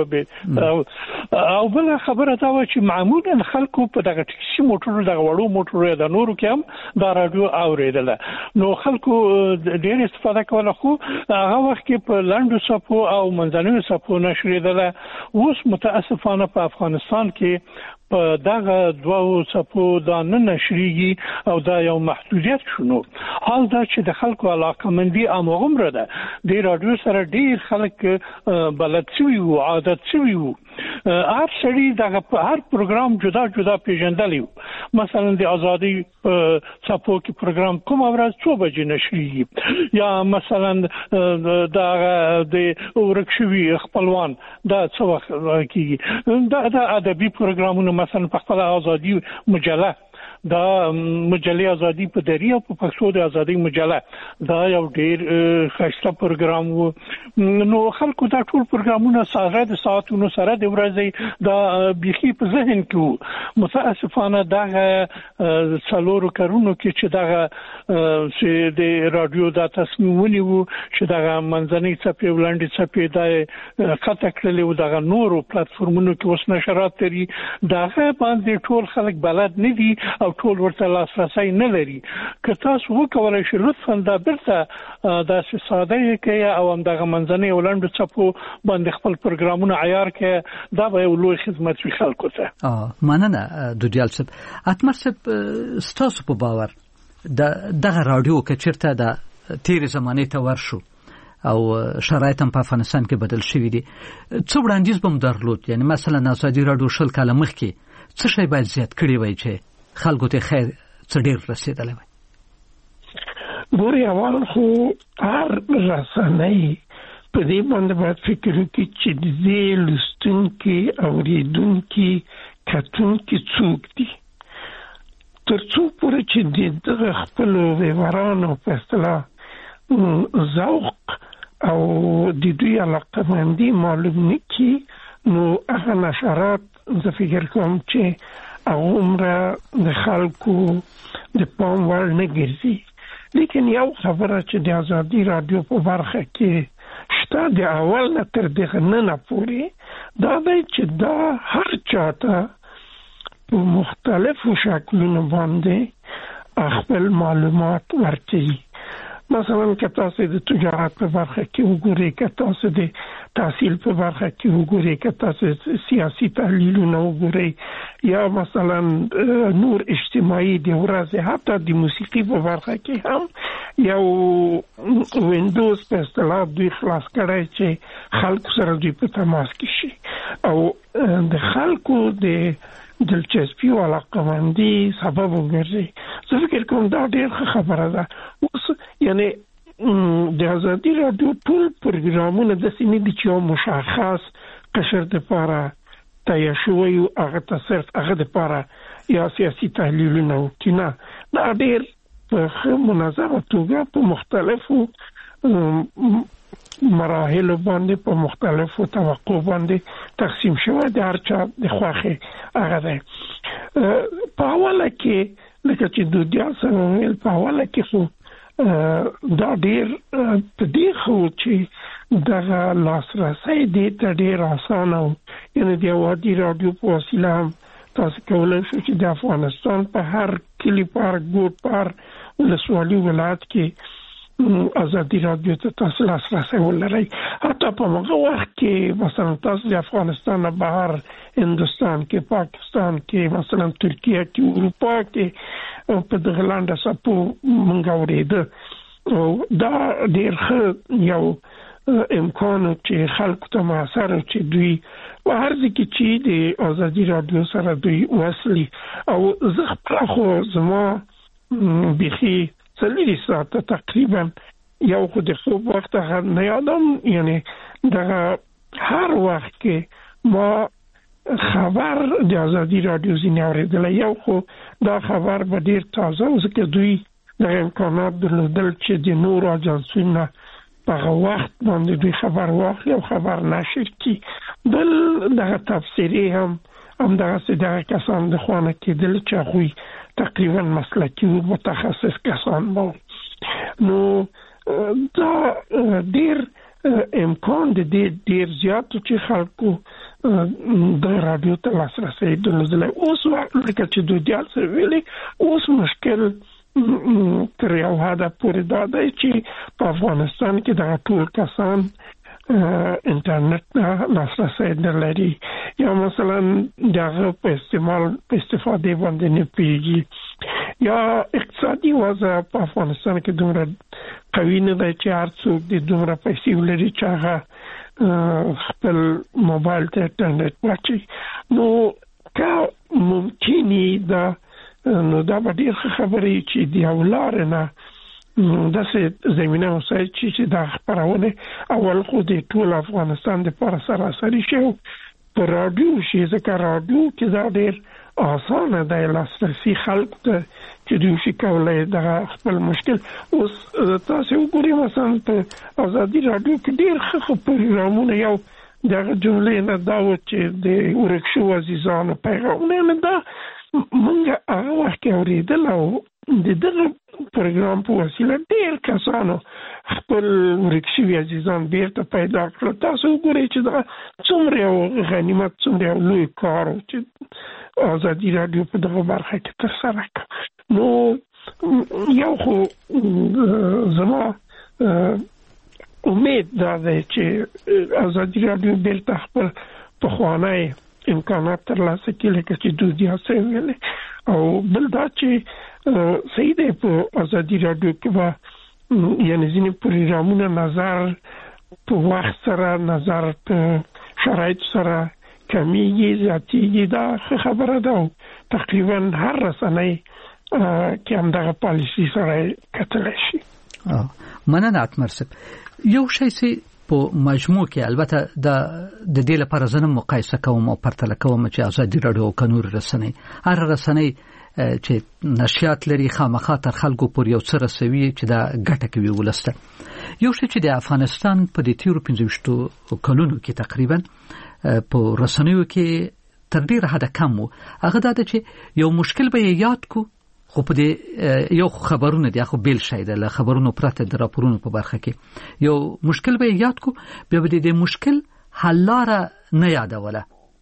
وه او بله خبره دا وه چې معمولا خلکو په دغه ټکسي موټرو دغه وړو موټرو یا د نورو کې هم دا راډیو اورېدله نو خلکو ډېر استفاده کوله، خو هغه وخت کې په لنډو څپو او منځنیو څپو نشرېدله. اوس متاسفانه په افغانستان کې په دغه دوه څپو دا نه نشریږي او دا یو محدودیت شونو. حال دا چې د خلکو علاقمندي امغمره ده د رادیو سره ډیر خلک بلد شوي وو، عادت شوي وو. هر سړي دغه هر پروګرام جدا جدا پیژندلی وو. مثلا د ازادي څپو کې پروګرام کوم ورځ څو بجې نشریږي یا مثلا دا د ورکشوي خپلوان دا څو وخت کیږي. دا د ادبي پروګرامونو مثلا په خپل ازادي مجله دا مجله ازادي په دری او په پښتو د ازادي مجله دا یو ډیر ښایسته پروګرام وو. نو خلکو دا ټول پروګرامونه سره د ساعتونو سره د ورځې دا بيخي په ذهن کې وو. متاسفانه دا څلورو کارونو کې چې دا چې د رادیو دا تصمیم ونیو چې دا منځنۍ څپې ولاندې څپې دا قطع کړلې و دا نورو پلیټفارمونو کې اوس نشرات لري دا باندې ټول خلک بلد نه دي او ټول ورته لاسرسي نه لري. که تاسو وکولای شئ لطفا دا برته دا ساده کې او هم دغه منځنۍ ولندو چپو باندې خپل پروګرامونه عیار کې دا به یو لوی خدمت وي خلکو ته. اه مننه دوجال صاحب. اتمر صاحب ستاسو په باور دغه رادیو کې چیرته د تیر زمانه ته ورشو او شرایط هم په افغانستان کې بدل شوي دي، څو وړاندیز به درلود؟ یعنی مثلا ازادي رادیو شل کاله مخکې څه شی باید زیات کړی وای چې خلکو ته خیر څه ډیر رسیدلی وای؟ ګوري اول خو هر رسنۍ په دې باندې باید فکر وکړي چې د دې لوستونکي اورېدونکي کتونکي څوک دي، تر څو پورې چې د دغه خپلو ویورانو په اصطلاح ذوق او د دوی علاقمندي معلوم نه کړي نو هغه نشرات زه فکر کوم چې عمره د خلکو د پام وړ نه ګرځي. لیکن یو خبره چې د ازادي رادیو په برخه کې شته د اول نه تر دغه نه پورې دا دی چې دا هر چاته په مختلفو شکلونو باندې خپل معلومات ورکوي. مثلا که تاسو د تجارت په برخه کې وګورئ، که تاسو د تحصیل په برخه کې وګورئ، که تاسو سیاسي تحلیلونه وګورئ یا مثلا نور اجتماعي د ورځې حتی د موسیقي په برخه کې هم یو وینډوز په اصطلاح دوی خلاص کړی چې خلکو سره دوی په تماس کې شي او د خلکو د دلچسپي او علاقمندي سبب وګرځي. زه فکر کوم دا ډېر خبره ده. اوس یعنی د ازادي رادیو ټول پروګرامونه د سیمې د چا مشخص قشر د لپاره تیار شوی او هغه ته صرف هغه د لپاره یا سیاسي تحلیلونه وکړي. دا ډېر په منظمه توګه په مختلفو مراحل باندې په مختلفو طبقو باندې تقسیم شوی د هر چا د خوښه هغه ده. په اوله کې لکه چې دوجال سره ویل په اوله کې خو دا ډیر په دې خو چې دغه لاسرسي دې ته ډیر اسانه و. یعنی د ازادي رادیو په وسیله تاسو کولای شئ چې د افغانستان په هر کلی پارک ګوټ پار ولسوالي ولایت کې ازادي رادیو ته تاسو لاسرسي ولرئ. حتی په هغه وخت کې مثلا تاسو د افغانستان بهر هندستان کې، پاکستان کې، مثلا ترکیه کې، اروپا کې په دغه لاندې سپو مونږ اورېده. دا ډېر ښه یو امکان چې خلکو ته معاصر چې دوی او هر ځکه چې د ازادي رادیو سره دوی وصلي او زه خو زما بخي څلوري ساعته تقریبا یو خو د خوب وخت نه یادم، یعنی دا هر وخت کې ما خبر د ازادي رادیو زینه اوریدل، یو خو دا خبر به ډیر تازه او ځکه دوی د امکانات درلودل چې د نور اجنسونو په وخت باندې دوی خبر واخلي او خبر نشر کی. بل دغه تفسیری هم هم دغه سیده کسان د خوانه کېدل چې خو تقریبا مسلکی او متخصص کسان وو. نو دا ډیر امکان د دې ډیر زیات چې خلکو د رادیو ته لاسرسي درلودل. اوس لکه چې دوی دیال سره ویلي، اوس مشکل تر یو حد پورې دا دی چې په افغانستان کې د ټول کسان انټرنیټ نه لاسرسي نلري، یا مثلا دغه په استعمال په استفاده باندې نه پیږي، یا اقتصادي وضع په افغانستان کې دومره قوي نه دی چې هر څوک د دومره پیسې ولري چې هغه خپل موبایل ته انټرنیټ واچي. نو که ممکني دا نو دا به ډیر خبرې چې دی اولار نه داسې زمينه وسای چې دا خبرونه اول خو د ټول افغانستان د پر سراسري شو پر رادیو شي، ځکه رادیو کې دا ډیر آسانه دی لاسرسي خلک ته چې دوی شي کولای دا خپل مشکل. اوس تاسو وګورئ مثلا په ازادي رادیو کې ډیر ښه پروګرامونه، یو دغه جملې نه دا و چې د ورکشو عزیزانو پیغامونه نه دا مونږ هغه وخت اوریدل او د دغه پروګرام په وسیله ډیر کسانو خپل ورکشي عزیزان بیرته پیدا کړل. تاسو وګورئ چې دا څومره غنیمت، څومره لوی کار چې ازادي رادیو په دغه برخه کې ترسره کړ. نو یو خو زما امید دا دی چې ازادي رادیو بیرته خپل پخوانی امکانات ترلاسه کړي لکه چې دوی یې ویلي، او بل دا چې صحیح دی په ازادي رادیو کې به یعنی ځینې پروګرامونه نظر په وخت سره، نظر په شرایط سره کمیږي، زیاتېږي. دا خبره ده. تقریبا هر رسنۍ کې هم دغه پالیسي سره کتلی شي. مننه اتمر صاحب. یو شی چې په مجموع کې البته د د دې لپاره زنه مقایسه کوم او پرتله کوم چې ازادي رادیو او قانون رسنۍ هر رسنۍ چې نشریات لري خامخا تر خلکو پورې یو څه رسوي چې دا ګټه کوي ولسته. یو شی چې د افغانستان په دې تیرو پنځه کلونو کې تقریبا په رسنیو کې تر ډیره حد کم وو، هغه دا چې یو مشکل به یاد کو، خو په دې یو خبرونه دي، خو بیل شي د خبرونو پرته د راپورونو په برخه کې یو مشکل به یاد کو، بیا به دې مشکل حل لاره نه یادوله.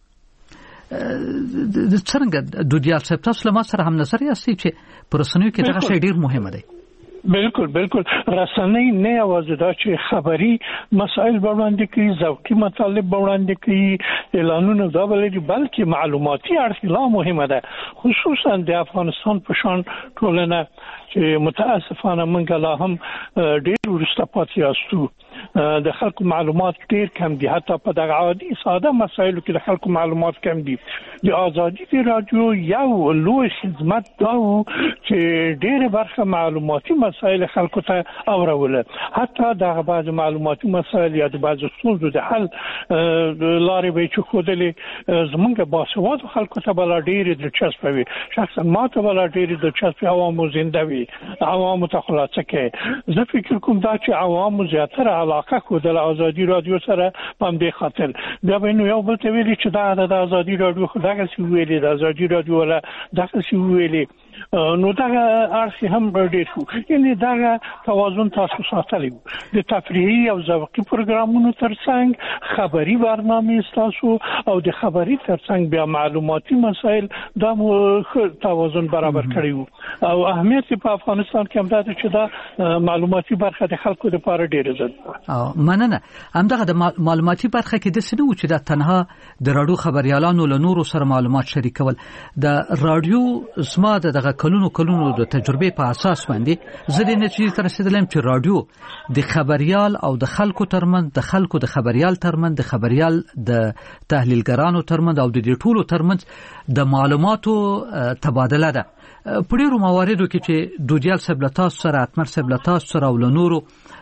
د څنګه د دیال صاحب تاسو له ما سره هم نظر یاستئ چې پر رسنیو کې دا شی ډیر مهمه دی. بالکل بالکل رسنۍ نه یوازې دا چې خبري مسائل وړاندې کوي، ذوقي مطالب وړاندې کوي، اعلانونه دا ولري، بلکې معلوماتي اړخ لا مهمه ده، خصوصا د افغانستان په شان ټولنه چې متاسفانه موږ لا هم ډېر وروسته پاتې یاستو. د خلکو معلومات ډېر کم دي، حتی په دغه عادي ساده مسایلو کې د خلکو معلومات کم دي. د ازادي رادیو یو لوی خدمت دا و چې ډېر برخه معلوماتي مسایل خلکو ته اوروله، حتی دغه بعض معلوماتي مسایل یا د بعض ستونزو د حل لارې به چې خودلې زمونږ باسوادو خلکو ته بلا ډېر دلچسپه وي. شخصا ما ته بلا ډېر دلچسپه عوامو زنده وي، عوامو ته خلاصه کې. زه فکر کوم دا چې عوامو زیاتره علاقه کو د ازادي رادیو سره په دې خاطر بیا به نو یو بل ته ویلي چې دا د ازادي رادیو خدای څه ویلي، د ازادي رادیو ولا دغه څه ویلي، نو دا ارسي هم ډېر شو. یعنی دا توازن تاسو ساتلی وو. د تفریحي او ذوقي پروګرامونو ترڅنګ خبري برنامه تاسو او د خبري ترڅنګ بیا معلوماتي مسایل دا توازن برابر کړی وو. او اهمیت په افغانستان کې هم دا چې دا معلوماتي برخه د خلکو لپاره ډېر زیات او مننه. همدغه د معلوماتي برخه کې د سنو چې دا تنها د راډیو خبريالانو له نورو سره معلومات شریکول، د راډیو زما د دغه کلونو کلونو د تجربې په اساس باندې زه د نتیجې ته رسیدلم چې رادیو د خبريال او د خلکو ترمن د خلکو د خبريال ترمن د خبريال د تحلیلګرانو ترمن او د دې ټولو ترمن د معلوماتو تبادله ده. په ډیرو مواردو کې چې دودیال سبلتاس سره اتمر سبلتاس سره او نورو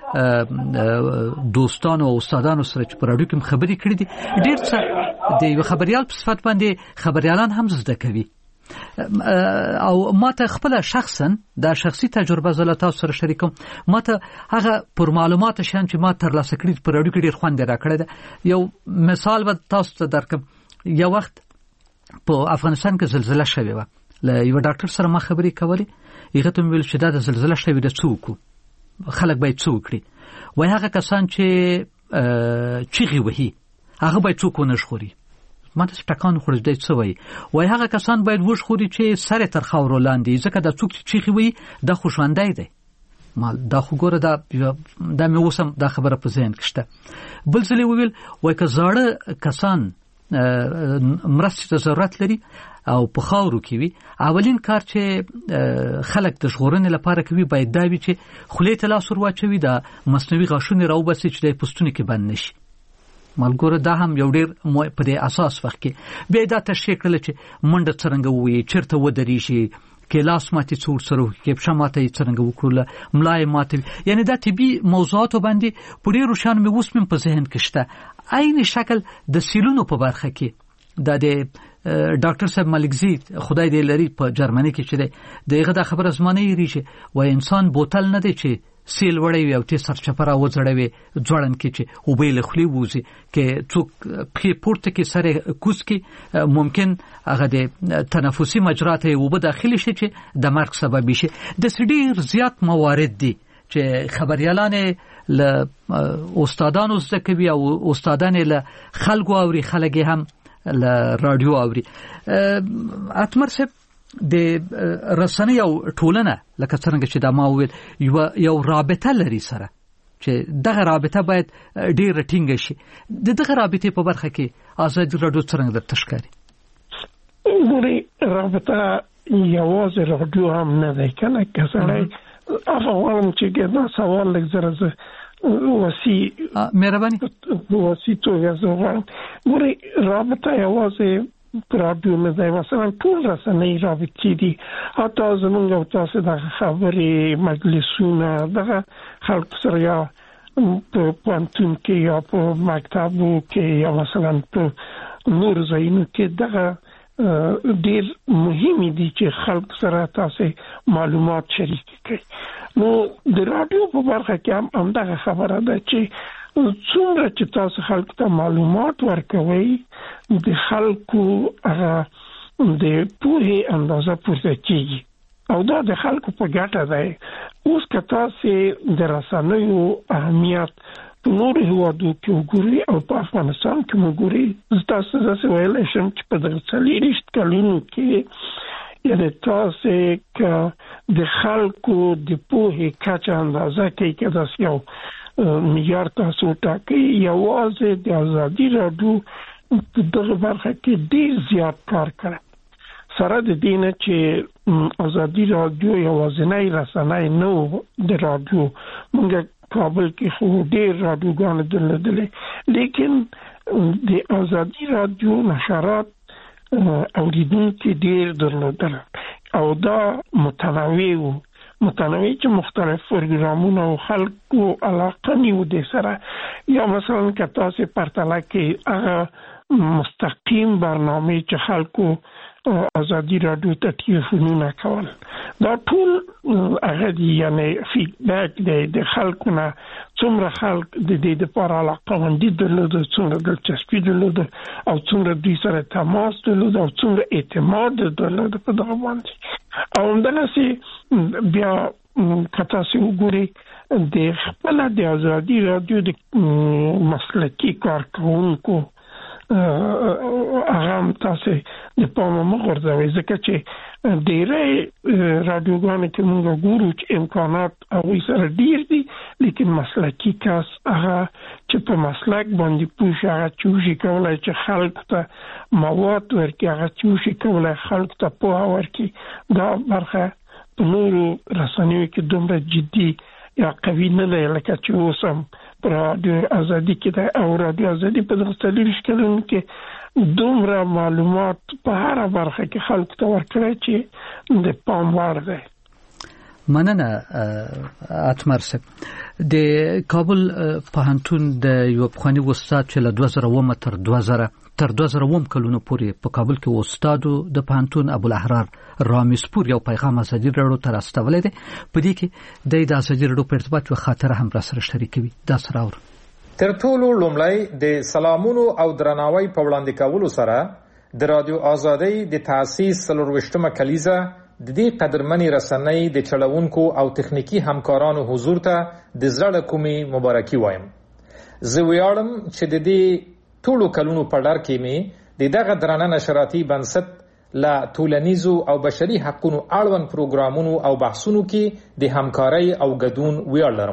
دوستانو او استادانو سره چې په رادیو کې خبرې کړې دي ډیر څه د یو خبريال په صفت باندې خبريالان هم زده کوي او ماته خپل شخصا دا شخصي تجربه زلتا سره شریکم ماته هغه پر معلومات شان چې ما تر لاسه کړی په رادیو کې ډیر خوند راکړی ده. یو مثال به تاسو ته درکم. یو وخت په افغانستان کې زلزلہ شوې و، له یو ډاکټر سره ما خبرې کولې، هغه ته ویل چې دا د زلزلہ شوې د څوک خلک باید څوک کړي وای هغه کسان چې چیغي وهي هغه باید څوک ونه شخوري. ما ته ټکان خورځ دی څه وای وای هغه کسان باید وښخوري چې سره تر خاور لاندې، ځکه دا څوک چې چیغي وهي دا خوشوندای دی. ما دا خو ګوره دا دا مې اوسم دا خبره په ذهن کې شته. بل ځلې ویل وای که زاړه کسان مرستې ته ضرورت لري او په خاورو کې وي، اولین کار چې خلک د ژغورنې لپاره کوي باید دا وي چې خولې ته لاس ور واچوي، دا مصنوعي غاښونه راوباسي چې د پوستونو کې بند نشي. ملګرو دا هم یو ډیر په دې اساس وخت کې بیا دا تشریح کړل چې منډه څرنګه ووي، چیرته ودرېږي، کې لاس ماتې څور سره کې پښه ماتې څرنګه وکړله، ملای ماتې، یعنی دا طبي موضوعات باندې په ډیرو شان مې اوس مې په ذهن کې شته. عین شکل د سیلونو په برخه کې دا د ډاکټر صاحب ملکزی خدای دې لري په جرمني کې چې دغه د خبره زمانه یې ریشه وای انسان بوتل نه دی چې سیل وړي وي او ته سرچپره وځړوي ځوړن کې چې وبې له خلی ووزي کې څوک په پورته کې سره کوس کې ممکن هغه د تنفسي مجرات وب داخلي شي چې د مرګ سبب شي. د ډیر زیات موارد دي چې خبريالان له استادانو زده کوي او استادان له خلکو اوري، خلک هم له رادیو اوري. اتمر صاحب د رسنۍ او ټولنه لکه څنګه چې دا ما ویل یو یو رابطه لري سره چې دغه رابطه باید ډیر ټینګ شي. د دغه رابطې په برخه کې آزاد رادیو څنګه د تشکاري ګوري رابطه یوازې رادیو هم نه ده کنه کسره افغان چې دا سوال لږ زره وسی مهرباني وسی تو یزوان ګوري رابطه یوازې رادیو نه ده، مثلا ټول رسنۍ رابطې دي، حتی زمونږ او تاسو د خبرې مجلسونه دغه خلک سره یا په پوهنتون کې یا په مکتبو کې یا مثلا په نور ځایونو کې دغه ډیر مهم دي چې خلک سره تاسو معلومات شریک کړي. نو د رادیو په برخه کې هم همدغه خبره ده چې څومره چې تاسو خلکو ته معلومات ورکوي د خلکو د پوهې اندازه پورته کیږي او دا د خلکو په ګټه ده. اوس که تاسو د رسنیو اهمیت په نورو هیوادو کې وګورئ او په افغانستان کې وګورئ، تاسو داسې ویلی شم چې په دغه څلېرویشت کلونو کې یعنې تاسو که د خلکو د پوهې کچه اندازه کوي که داسې یو معیار تاسو ټاکئ، یوازې د ازادي راډیو په دغه برخه کې ډېر زیات کار کړی. سره د دې نه چې ازادي راډیو یوازینی رسنۍ نه و د راډیو، موږ کابل کې خو ډېر راډیوګانې درلودلې، لیکن د ازادي راډیو نشرات اوریدونکي ډېر درلودل او دا متنوع و متنوع چې مختلف پروګرامونه او خلکو علاقه نیو دي سره. یا مثلا که تاسو پرتله کې هغه مستقیم برنامه چې خلکو ازادي راډیو ته ټلیفونونه کول دا ټول هغه دی، یعنی فیډبیک دی د خلکو نه څومره خلک د دې لپاره علاقمندي درلوده، څومره دلچسپي درلوده او څومره دوی سره تماس درلوده او څومره اعتماد درلوده په دغه باندې. او همدغسې بیا که تاسو وګورئ د خپله د ازادي راډیو د مسلکي کارکوونکو هغه هم تاسو د پامه مه غورځوئ، ځکه چې ډېری راډیوګانې کې موږ ګورو چې امکانات هغوی سره ډېر دي، لیکن مسلکي کس هغه چې په مسلک باندې پوښ هغه چوشي کولای چې خلک ته مواد ورکړي، هغه چوشي کولای خلک ته پوهه ورکړي. دا برخه په نورو رسنیو کې دومره جدي یا قوي نه دی لکه چې اوس هم پر رادیو ازادي کې ده. او رادیو ازادي په دغه څلوېښت کلونو کې دومره معلومات په هره برخه کې خلکو ته ورکړی چې د پام وړ دی. مننه اتمر صاحب. د کابل پوهنتون د یو پخوانی استاد چې له دوه زره اووه تر دوه زره تر دوه زره اووه کلونو پورې په کابل کې استاد د پوهنتون ابوالاحرار رامز پور یو پیغام ازادي راډیو ته راستولې ده. په دې کې د ازادي راډیو په ارتباط یو خاطره هم را سره شریکوي. دا سره اور تر ټولو لومړی د سلامونو او درناوي په وړاندې کولو سره د رادیو ازادي د تاسیس څلورویشتمه کلیزه د دې قدرمنې رسنۍ د چلوونکو او تخنیکی همکارانو حضور ته د زړه کومي مبارکي وایم. زه ویاړم چې د دې ټولو کلونو په لار کې مې د دغه درانه نشراتي بنسټ لا ټولنیزو او بشري حقوقو اړوند پروګرامونو او بحثونو کې د همکارۍ او ګډون ویاړ لرم.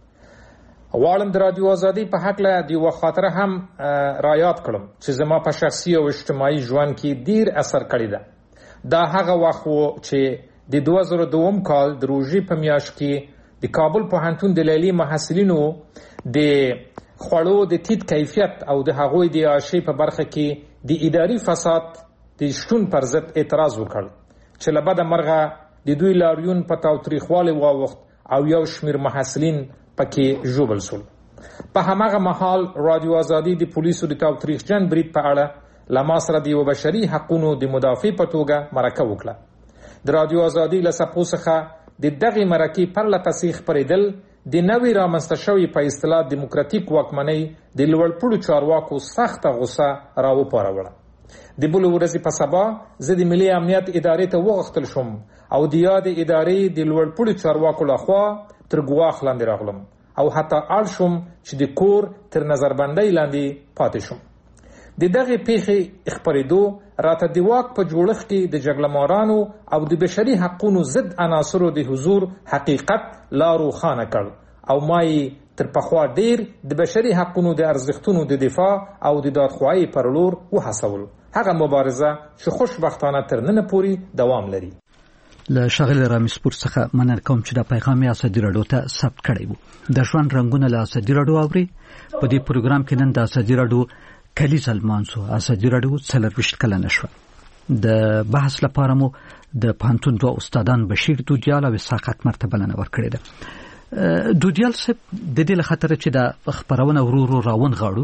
غواړم د رادیو ازادي په حق له د یو خاطره هم را یاد کړم چې زما په شخصي او اجتماعي ژوند کې ډیر اثر کړی ده. دا هغه وخت و چې د دوه زره دوه کال د روژې په میاشت کې د کابل پوهنتون د لیلي محصلینو د خوړو د ټیټ کیفیت او د هغوی د عاشي په برخه کې د اداري فساد د شتون پر ضد اعتراض وکړ چې له بده مرغه د دوی لاریون په تاوتریخوالي واوښت او یو شمیر محصلین پکې ژوبل شول. په هماغه مهال رادیو ازادي د پولیسو د تاوتریخجن برید په اړه لما سره د یو بشري حقوقو د مدافع په توګه مرکه وکړه. د رادیو ازادي له سپو څخه د دغه مرکې پر لپسې خپرېدل د نوې رامنځته شوې په اصطلاح دیموکراتیک واکمنۍ د لوړپوړو چارواکو سخته غوسه راوپاروله. د بل ورځې په سبا زه د ملي امنیت ادارې ته وغوښتل شوم او د یاد ادارې د لوړپوړو چارواکو لخوا تر ګواښ لاندې راغلم او حتی اړ شوم چې د کور تر نظربندۍ لاندې پاتې شم. د دغه پیښې خبرېدو راته د واک په جوړښت کې د جګړهمارانو او د بشري حقوقو ضد عناصرو د حضور حقیقت لا روښانه کړ او ما یې تر پخوا ډیر د بشري حقوقو د ارزښتونو د دفاع او د دادخواهی پر لور وهڅول. هغه مبارزه چې خوشبختانه تر نن پورې دوام لري. له شاغل رامز پور څخه مننه کوم چې د پیغام یې ازادي راډیو ته ثبت کړی وو. د ژوند رنگونه له ازادي راډیو اوري. په دې پروګرام کې نن د ازادي راډیو کلیزه المانسو ازادي راډیو څلورویشت کلنه شوه. د بحث لپاره مو د پوهنتون دوه استادان بشیر دودیال او اسحاق اتمر ته بلنه ورکړې ده. دودیال صاحب د دې له خاطر چې د خبرونه ورورو راون غاړو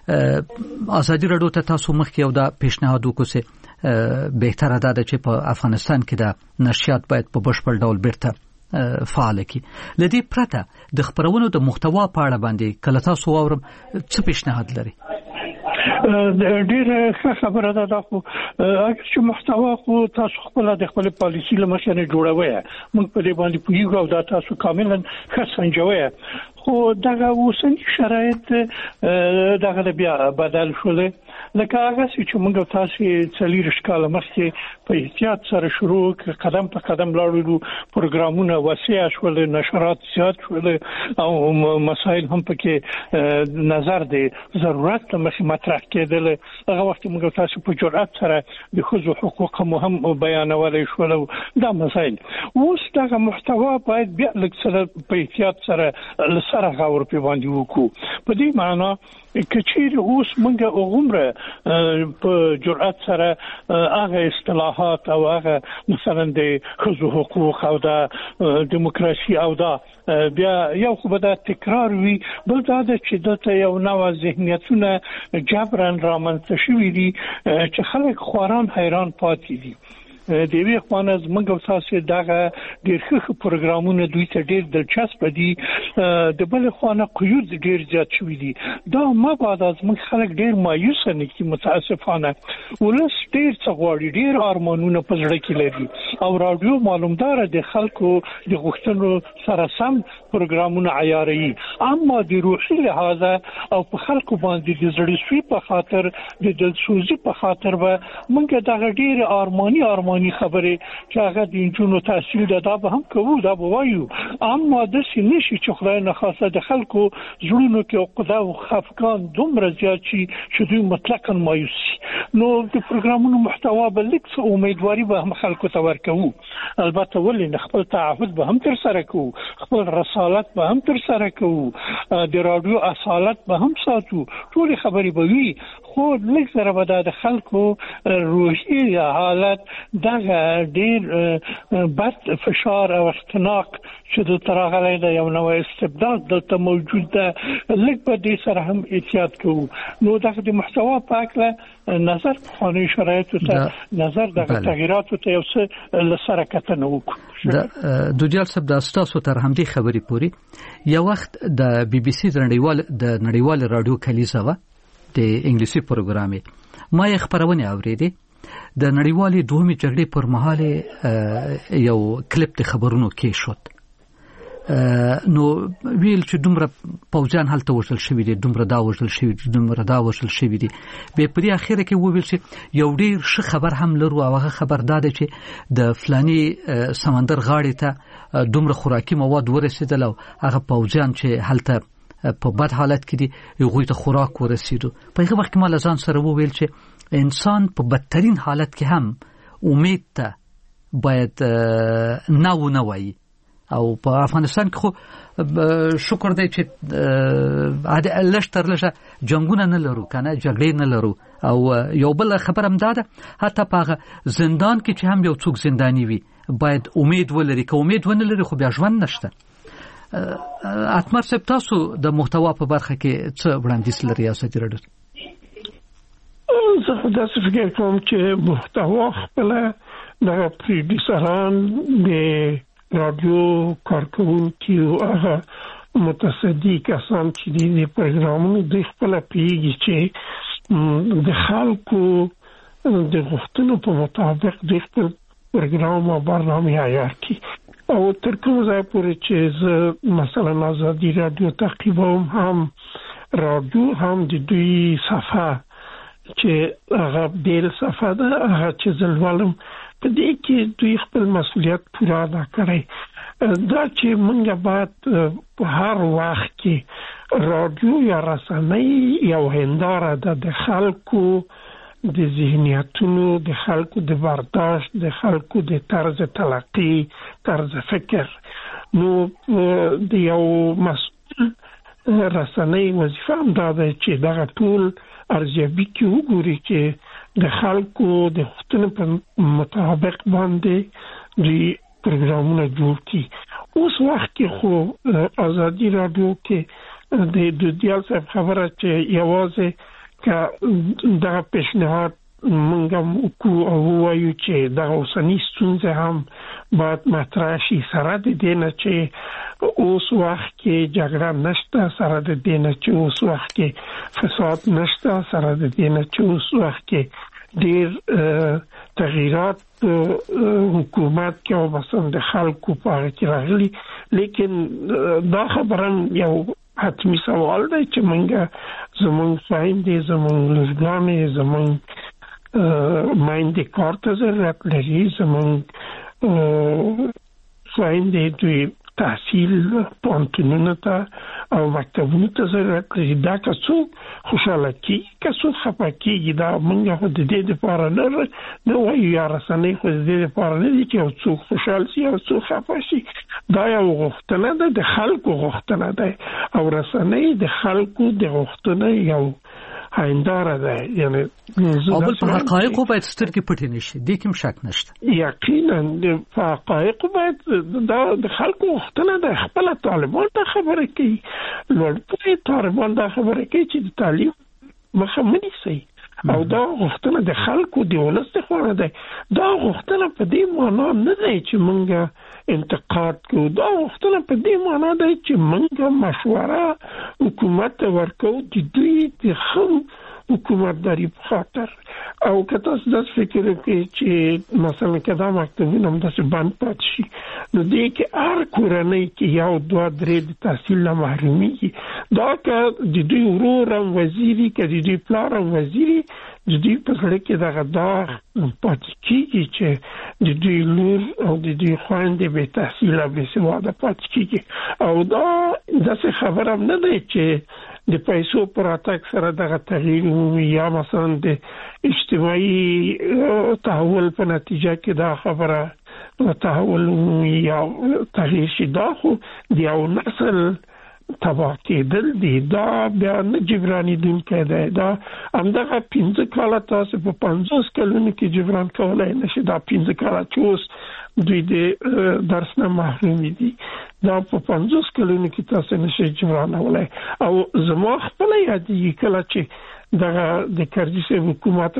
ازادي راډیو ته تاسو مخکې یو د پیشنهاد وکړئ بهتره ده چې په افغانستان کې د نشریات باید په بشپړ ډول بیرته فعال کی. لدی پرته د خبرونو د محتوا په اړه باندې کله تاسو اورم څه پیشنهاد لري؟ ډیر ښه خبره ده. دا خو اګر چې محتوا خو تاسو خپل د خپل پالیسی لمخې نه جوړوي، موږ په دې باندې پوهیږو او دا تاسو کاملا ښه سنجوي. خو دغه اوسنی شرایط دغه بیا بدل شول لکه هغه چې موږ تاسو څلور کال مخکې په احتیاط سره شروع قدم په قدم لاړو، پروګرامونه وسیع شول، نشرات زیات شول او مسائل هم پکې نظر دی ضرورت مخ مطرح کېدل. هغه وخت موږ تاسو په جرأت سره د خصوصي حقوق مهم بیانول شول. دا مسائل اوس دغه محتوا باید بیا لږ سره په احتیاط سره سره غور په باندې وکړو. په دې معنی کچیر اوس موږ عمره په جرأت سره هغه اصطلاحات او هغه مثلا د خصوصي حقوق او د دیموکراسي او دا بیا یو خو به دا تکرار وي، بل دا چې دلته یو نوع ذهنیتونه جبران رامنځته شوي دي چې خلک خواران حیران پاتې دي. د یوې خوانه زموږ او تاسو دغه ډېر ښه پروګرامونه دوی ته ډېر دلچسپ دي، د بل خوانه قیود ډېر زیات شوي دي. دا ما بعد از موږ خلک ډېر مایوس نه کی متاسفانه ولس ډېر څه غواړي، ډېر ارمانونه په زړه کې لري او رادیو معلومدار د خلکو د غوښتنو سره سم پروګرامونه عیاروي، اما د روحي لحاظ او په خلکو باندې د زړه سوي په خاطر د دلسوزي په خاطر به موږ دغه ډېر ارماني ارماني روحاني خبره چې هغه د انجونو تحصیل دا به هم کوو دا به وایو اما د سینشي چې خدای نه خاصه د خلکو زړونو کې عقده او خفقان دومره زیات شي چې دوی مطلقاً مایوسي نو د پروګرامونو محتوا به لیک څه امیدواري به هم خلکو ته ورکوو البته ولې خپل تعهد به هم تر سره کوو خپل رسالت به هم تر سره کوو د رادیو اصالت به هم ساتو ټول خبرې به وي خو لیک سره به د خلکو روحي حالت دغه ډیر بد فشار او اختناق چې د تراغلې د یو نوې استبداد دلته موجود ده لیک په دې سره هم احتیاط کوو نو دغه د محتوا په اړه نظر قانوني شرایطو ته نظر د تغییراتو ته یو څه لسره کتنه وکړو د دوجال صاحب د استاسو تر همدې خبرې پوری یو وخت د بي بي سي د نړیوال د نړیوال رادیو کلیزا و د انګلیسي پروګرامي ما یې خبرونه اوریدې د نړیوالې دومي جګړې پر مهال یو کلیپ د خبرونو کې شوت نو ویل چې دومره پوجان هلته وشل شوی دي دومره دا وشل شوی دي دومره دا وشل شوی دي به په اخیره کې وویل چې یو ډیر ښه خبر هم لرو او هغه خبر دا دی چې د فلاني سمندر غاړې ته دومره خوراکي مواد ورسېدل او هغه پوجان چې هلته په بد حالت کې دي یو ته خوراک ورسېدو په هغه وخت کې مال ځان سره وویل چې انسان په بدترین حالت کې هم امید ته باید نو نه وایي او په افغانستان کې خو شکر دی چې لږ تر لږه جنگونه نه لرو کنه جګړې نه لرو او یو بل خبر هم ده حتی په زندان کې چې هم یو څوک زنداني وي باید امید ولري که امید ونه لري خو بیا ژوند نشته اتمر صاحب تاسو د محتوا په برخه کې څه وړاندیز لري ریاست رادیو زه خو داسې فکر کوم چې محتوا خپل د پروډوسران د رادیو کارکونکي او هغه متصدی کسان چې د پروګرامونو د خپل پیږي چې د خلکو د غوښتنو په مطابق د خپل پروګرام او برنامه عیار کړي او تر کومه ځای پورې چې زه مثلا آزادي رادیو تعقیبوم هم رادیو هم د دوی صفحه چې هغه بیل صفحه ده هغه چې زلوالم په دې کې دوی خپل مسؤلیت پوره ادا کړي دا چې موږ باید په هر وخت کې رادیو یا رسنۍ یو هنداره ده د خلکو د ذهنیتونو د خلکو د برداشت د خلکو د طرز تلقی طرز فکر نو د یو مسؤل رسنۍ وظیفه هم دا ده چې دغه ټول ارزیابي کې وګوري چې د خلکو د غوښتنو په مطابق باندې د پروګرامونه جوړ کړي اوس وخت کې خو آزادي رادیو کې د دوجال صاحب خبره چې یوازې که دغه پیشنهاد موږ هم وکړو او ووایو چې دغه اوسني ستونزې هم باید مطرح شي سره د دې نه چې اوس وخت کې جګړه نشته سره د دې نه چې اوس وخت کې فساد نشته سره د دې نه چې اوس وخت کې ډېر تغییرات حکومت کې او مثلا د خلکو په اړه کې راغلي لیکن دا خبره یو حتمی سوال دی چې موږ زموږ خویندې زموږ لورګانې زموږ مایندې کار ته ضرورت لري زموږ خویندې دوی تحصیل پوهنتونونو ته او مکتبونو ته ضرورت لري دا که څوک خوشحاله کېږي که څوک خفه کېږي دا موږ خو د دې دپاره نه نه وایو یا رسنۍ خو د دې دپاره نه دي چې یو څوک خوشحال شي او څوک خفه شي دا یو غوښتنه ده د خلکو غوښتنه ده او رسنۍ د خلکو د غوښتنه یو هنداره ده یعنی او بل په حقایقو باید سترګې پټې نشي دې کوم شک نشته یقینا د حقایقو باید دا د خلکو غوښتنه ده خپل طالبان ته خبره کوي لوړ طالبان دا خبره کوي چې د تعلیم مخه منیسي او دا غوښتنه د خلکو د ولست خونه ده دا غوښتنه په دې معنا نه ده چې موږ انتقاد کوو دا غوښتنه په دې معنا ده چې موږ مشوره حکومت ورکو د دوی د خو حکومتداري په خاطر او که تاسو د فکر کوي چې مثلا کدا مکتبونه هم د بند پات شي نو دې کې هر کورنۍ کې یو دوه درې د تحصیل نه محرومي دا که د دوی ورور وزیري کې د دوی پلار وزیري د دوی په سره کې دا غدا پات کیږي چې د دوی لور او د دوی خويندې به تحصیل او به سواده پات کیږي او دا د خبره نه دی چې د پیسو پر اتاک سره دغه تغییر یا مثلا د اجتماعي تحول په نتیجه کې دا خبره تحول یا تغییر شي دا خو د یو نسل تباه کېدل دي دا بیا نه جبراني دین کې دا همدغه پنځه کاله تاسو په پنځوس کلونو کې جبران کولای نشي دا پنځه کاله چې دوی د درس نه محروم دي دا په پنځوس کلونو کې تاسو نشي جبران ولای او زما خپل یادي کله چې دغه د کرزي حکومت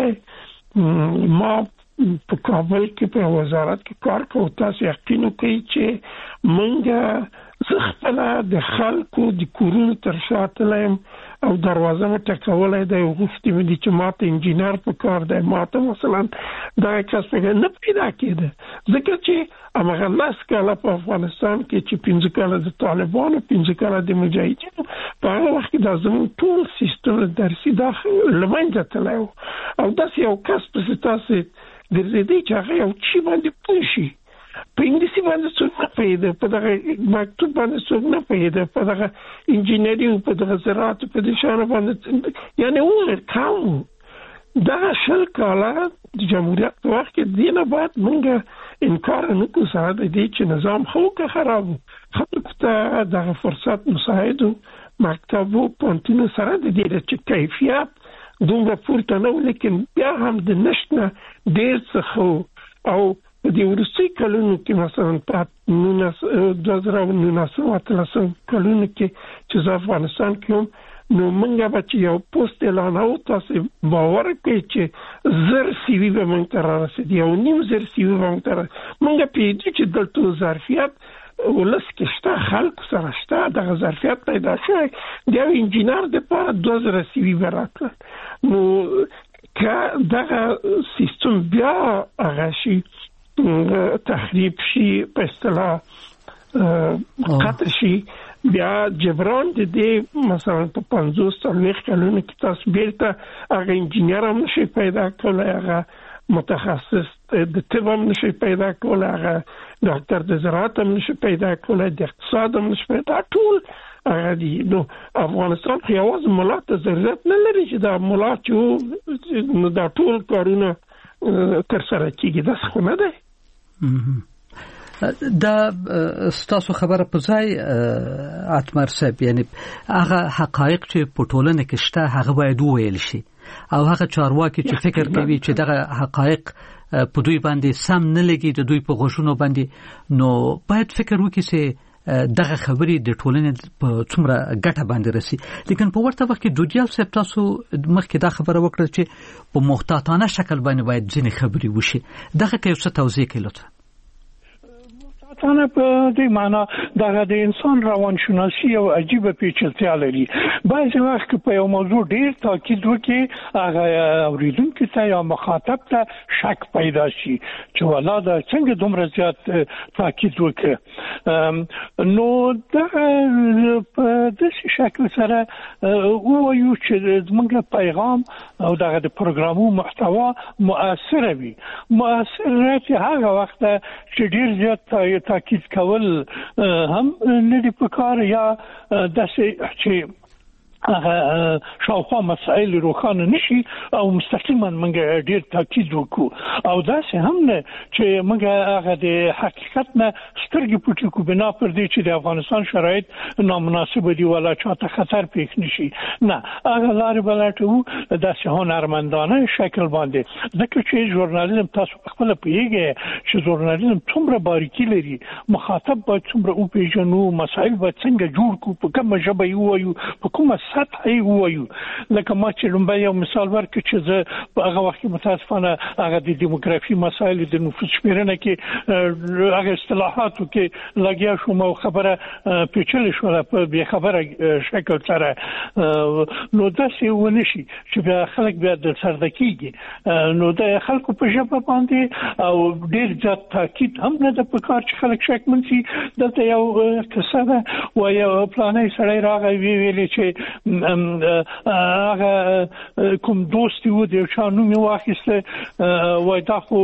راغی ما په کابل کې په وزارت کې کار کوم تاسو یقین کوئ چې مونږه زخپله د خلکو د کورونو تر شاتلم او دروازه مې ټکولای دی غوښتي مې چې ماته انجینر په کار دی ماته مثلا دا کس په نه پیدا کېده ځکه چې هغه لاس کاله په افغانستان کې چې پنځه کاله د طالبانو پنځه کاله د مجاهدینو په هغه وخت کې د زموږ ټول سیستم درسي دا لمنځه تللی او داسې یو کس په تاسو ګرځېدی چې هغه یو چی باندې پوه شي په انګلیسي باندې څوک نه پوهېده په دغه مکتوب باندې څوک نه پوهېده په دغه انجینري او په دغه زراعت په دې شانو باندې یعنی وګور کوم دا شل کاله د جمهوریت په وخت کې دینه بعد موږ انکار نه کوو سره د دې چې نظام خو که خراب خلکو ته دغه فرصت مساعد مکتب او پونتینو سره د دې چې کیفیت دومره پورته نه لیکن بیا هم د نشنه ډیر څه او د ورسې کلونو کې مثلا په دوه زره نولسم اتلسم کلونو کې چې ځ افغانستان کې نو موږ به چې یو پوسټ اعلان او تاسو باور کوي چې زر سی وی به موږ ته راسي یو نیم زر سی وی به موږ ته موږ پیډ چې دلته ظرفیت ولس کې شته خلک سره شته د ظرفیت پیدا شوی د انجینر د په دوه زره سی وی براتل نو که دغه سیستم بیا هغه شي تخریب شي په اصطلاح قطع شي بیا جبران د دې مثلا په پنځوس څلوېښت کلونو کې تاسو بیرته هغه انجینر هم نشي پیدا کولای هغه متخصص د طب هم نشي پیدا کولای هغه ډاکټر د زراعت هم نشي پیدا کولای د اقتصاد هم نشي پیدا ټول هغه دي نو افغانستان خو یوازې ملا ته ضرورت نه لري چې دا ملا چې نو دا ټول کارونه تر سره کیږي دا څه نه دی دا ستاسو خبره په ځای اتمر صاحب یعنی هغه حقایق چې په ټولنه کې شته هغه باید وویل شي او هغه چارواکي چې فکر کوي چې دغه حقایق په دوی باندې سم نه لګي د دوی په غوښونو باندې نو باید فکر وکړي چې دغه خبرې د ټولنې په څومره ګټه باندې رسي لیکن په ورته وخت کې دوجیال صاحب تاسو مخکې دا خبره وکړه چې په محتاطانه شکل باندې باید ځینې خبرې وشي دغه کې څه توضیح کړئ لطفا افغانستان په دې معنا دغه د انسان روانشناسي او عجیب پیچلتیا لري. بعضی وخت په یو موضوع ډیر تاکید وکړي هغه اوریدونکو ته یا مخاطب ته شک پیدا شي چې ولا دا څنګه دومره زیات تاکید وکړي. نو دا په داسې شکل سره وایو چې زموږ پیغام او دغه د پروګرامو محتوا مؤثر وي. مؤثریت هغه وخت چې ډیر زیات تاکید کول هم نه دی پکار یا داسې چې هغه شاوخوا مسائل روښانه نشي او مستقیما موږ ډیر تاکید وکړو او داسې هم نه چې موږ هغه د حقیقت نه سترګې پټې کو بنا پر دې چې د افغانستان شرایط نامناسب دي ولا چاته خطر پېښ نشي. نه هغه لارې بلټو داسې هنرمندانه شکل باندې ځکه چې ژورنالیزم تاسو خپل پیږي چې ژورنالیزم څومره باریکي لري مخاطب باید څومره او پیژنو مسایل باید څنګه جوړ کو په کومه ژبه یو په کومه سطحي وایو. لکه ما چې لومبه یو مثال ورکړ چې زه په هغه وخت متاسفانه هغه د دیموګرافي مسایل د نفوس شمیرنه کې هغه اصطلاحاتو کې لګیا شوم او خبره پیچلې شو په بیا خبره شکل سره نو داسې ونه شي چې بیا خلک بیا د سردکیږي. نو د خلکو په ژبه باندې او ډیر ځات تاکید هم نه د پکار چې خلک شکمن شي. دلته یو قصه ده و یو پلانې سړی راغی وی ویلې چې هغه کوم دوست و د چانو می واخیسته وای دا خو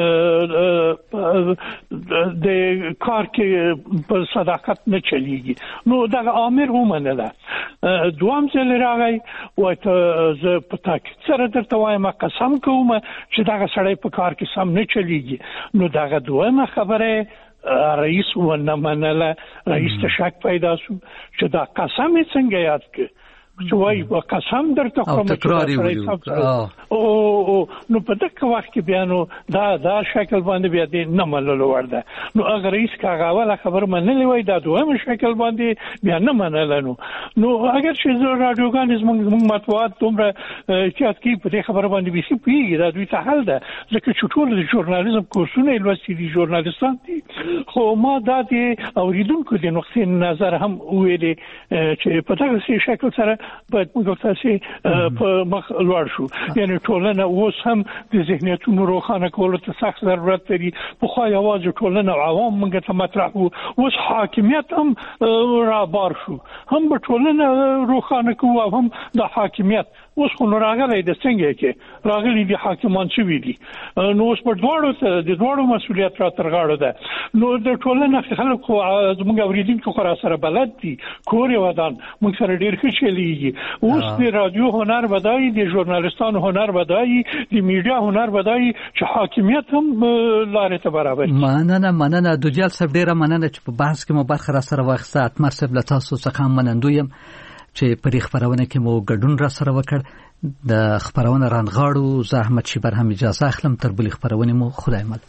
د کار کې په صداقت نه چلیږي. نو دا امر ومنله. دوام ځل راغی وای ته زه په تاکید سره درته وایم قسم کوم چې دا سړی په کار کې سم نه چلیږي. نو دا دوه خبره رئیس ونه منله. رئیس ته شک پیدا شو چې دا قسم څنګه یاد کړ چې وای په قسم درته کوم چې او نو په دغه وخت کې بیانو دا دا شکل باندې بیا دې نه منلو ورده. نو هغه رئیس کاغه ولا خبر منلې وای دا دوه شکل باندې بیا نه منل. نو نو اگر چې رادیوګان زموږ مطبوعات دومره احتیاط کوي په دې خبر باندې به شي پیږي دا دوی ته حل ده ځکه چې ټول د ژورنالیزم کورسونه لوستي دي ژورنالیستان دي. خو ما دا دې اوریدونکو د نقطې نظر هم ویلې چې په دغه شکل سره باید موږ تاسو په مخ لوړ شو. یعنی ټولنه اوس هم د ذهنیتونو روښانه کولو ته سخت ضرورت لري. په خو یوازې ټولنه عوام موږ ته مطرح وو. اوس حاکمیت هم را بار شو. هم به ټولنه روښانه کوو او هم د حاکمیت. اوس خو راغلی د څنګه کې راغلي دي حاکمان چې وی دي. نو اوس په دواړو ته د دواړو مسولیت را ترغاړو ده. نو د ټولنه خلکو زموږ اوریدونکو خو را سره بلد دي کور ودان موږ سره ډیر ښه چلیږي. اوس د رادیو هنر بدایي د ژورنالیستانو هنر بدایي د میډیا هنر بدایي چې حاکمیت هم لارې ته برابر. مننه مننه دوجال صاحب ډیره مننه چې په بحث کې مو برخه را سره واخیسته. اتمر صاحب له تاسو څخه منندویم چې په دې خبرونه کې مو ګډون را سره وکړ. د خبرونه رانغاړو زه احمد شیبر هم اجازه اخلم تر بلې خبرونه مو خدای مل.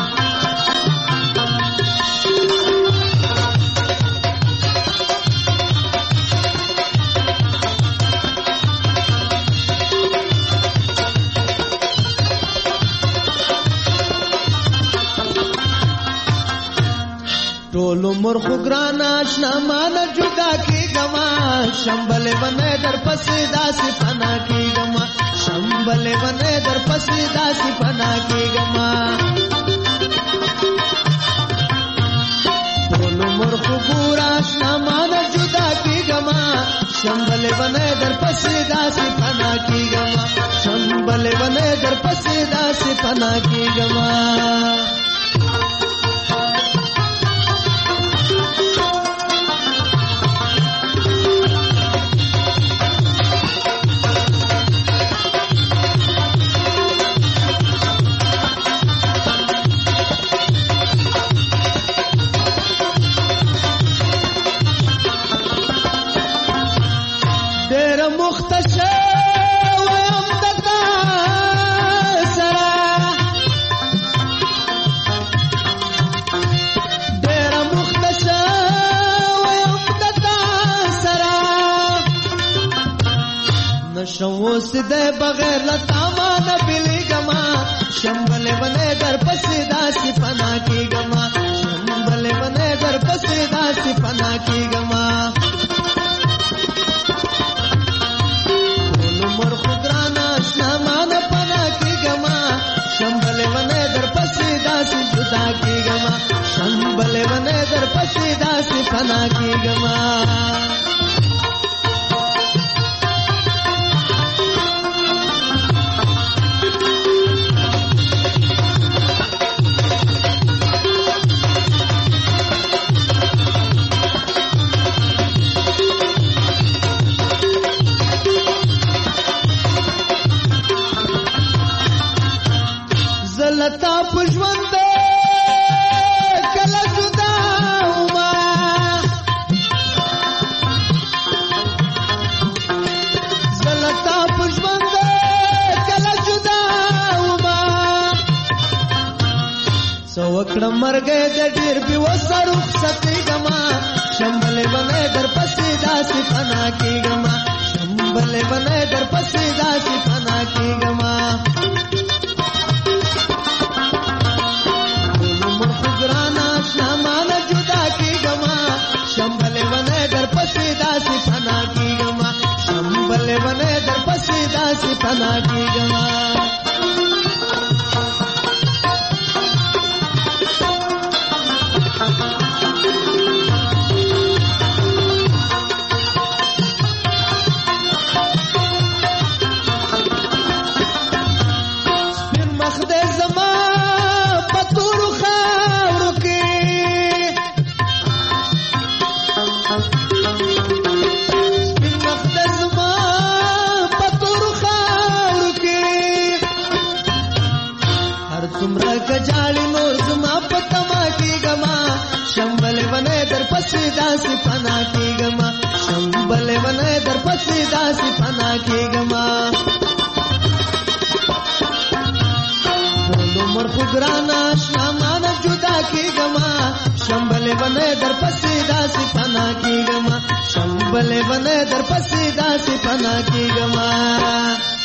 ټول عمر خو ګران آشنا مان جدا کیګما شمبل ونه در پسې داسې پنا کیګما شمبل ونه در پسې داسې پنا کیګما ټول عمر خو ګور آشنا مان جدا کیګما شمبل ونه در پسې داسې پنا کیګما شمبل ونه در پسې داسې پنا کیګما شوس دے بغیر لتا مان بلی گما شمبل بنے در پسے داسی پنا کی گما شمبل بنے در پسے داسی پنا کی گما ټول عمر خدرانا آشنا مان پنا کی گما شمبل بنے در پسے داسی جدا کی گما شمبل بنے در پسے داسی پنا کی گما زلتا پښوند کله جدا وما زلتا پښوند کله جدا وما سوکړه مرګ د ډیر بي وسرخ ستې ګما شمبل باندې در پسې داسې پنا کې ګما شمبل ونه در پسې داسې فنا کېږما عمر خو ګران آشنا مانه جدا کېږما شمبل ونه در پسې داسې فنا کېږما شمبل ونه در پسې داسې فنا کېږما کجالی نور زما پتما کېږما شمبل ونه در پسې داسې فنا کېږما شمبل ونه در پسې داسې فنا کېږما ټول عمر خو ګران آشنا مانه جدا کېږما شمبل ونه در پسې داسې فنا کېږما شمبل ونه در پسې داسې فنا کېږما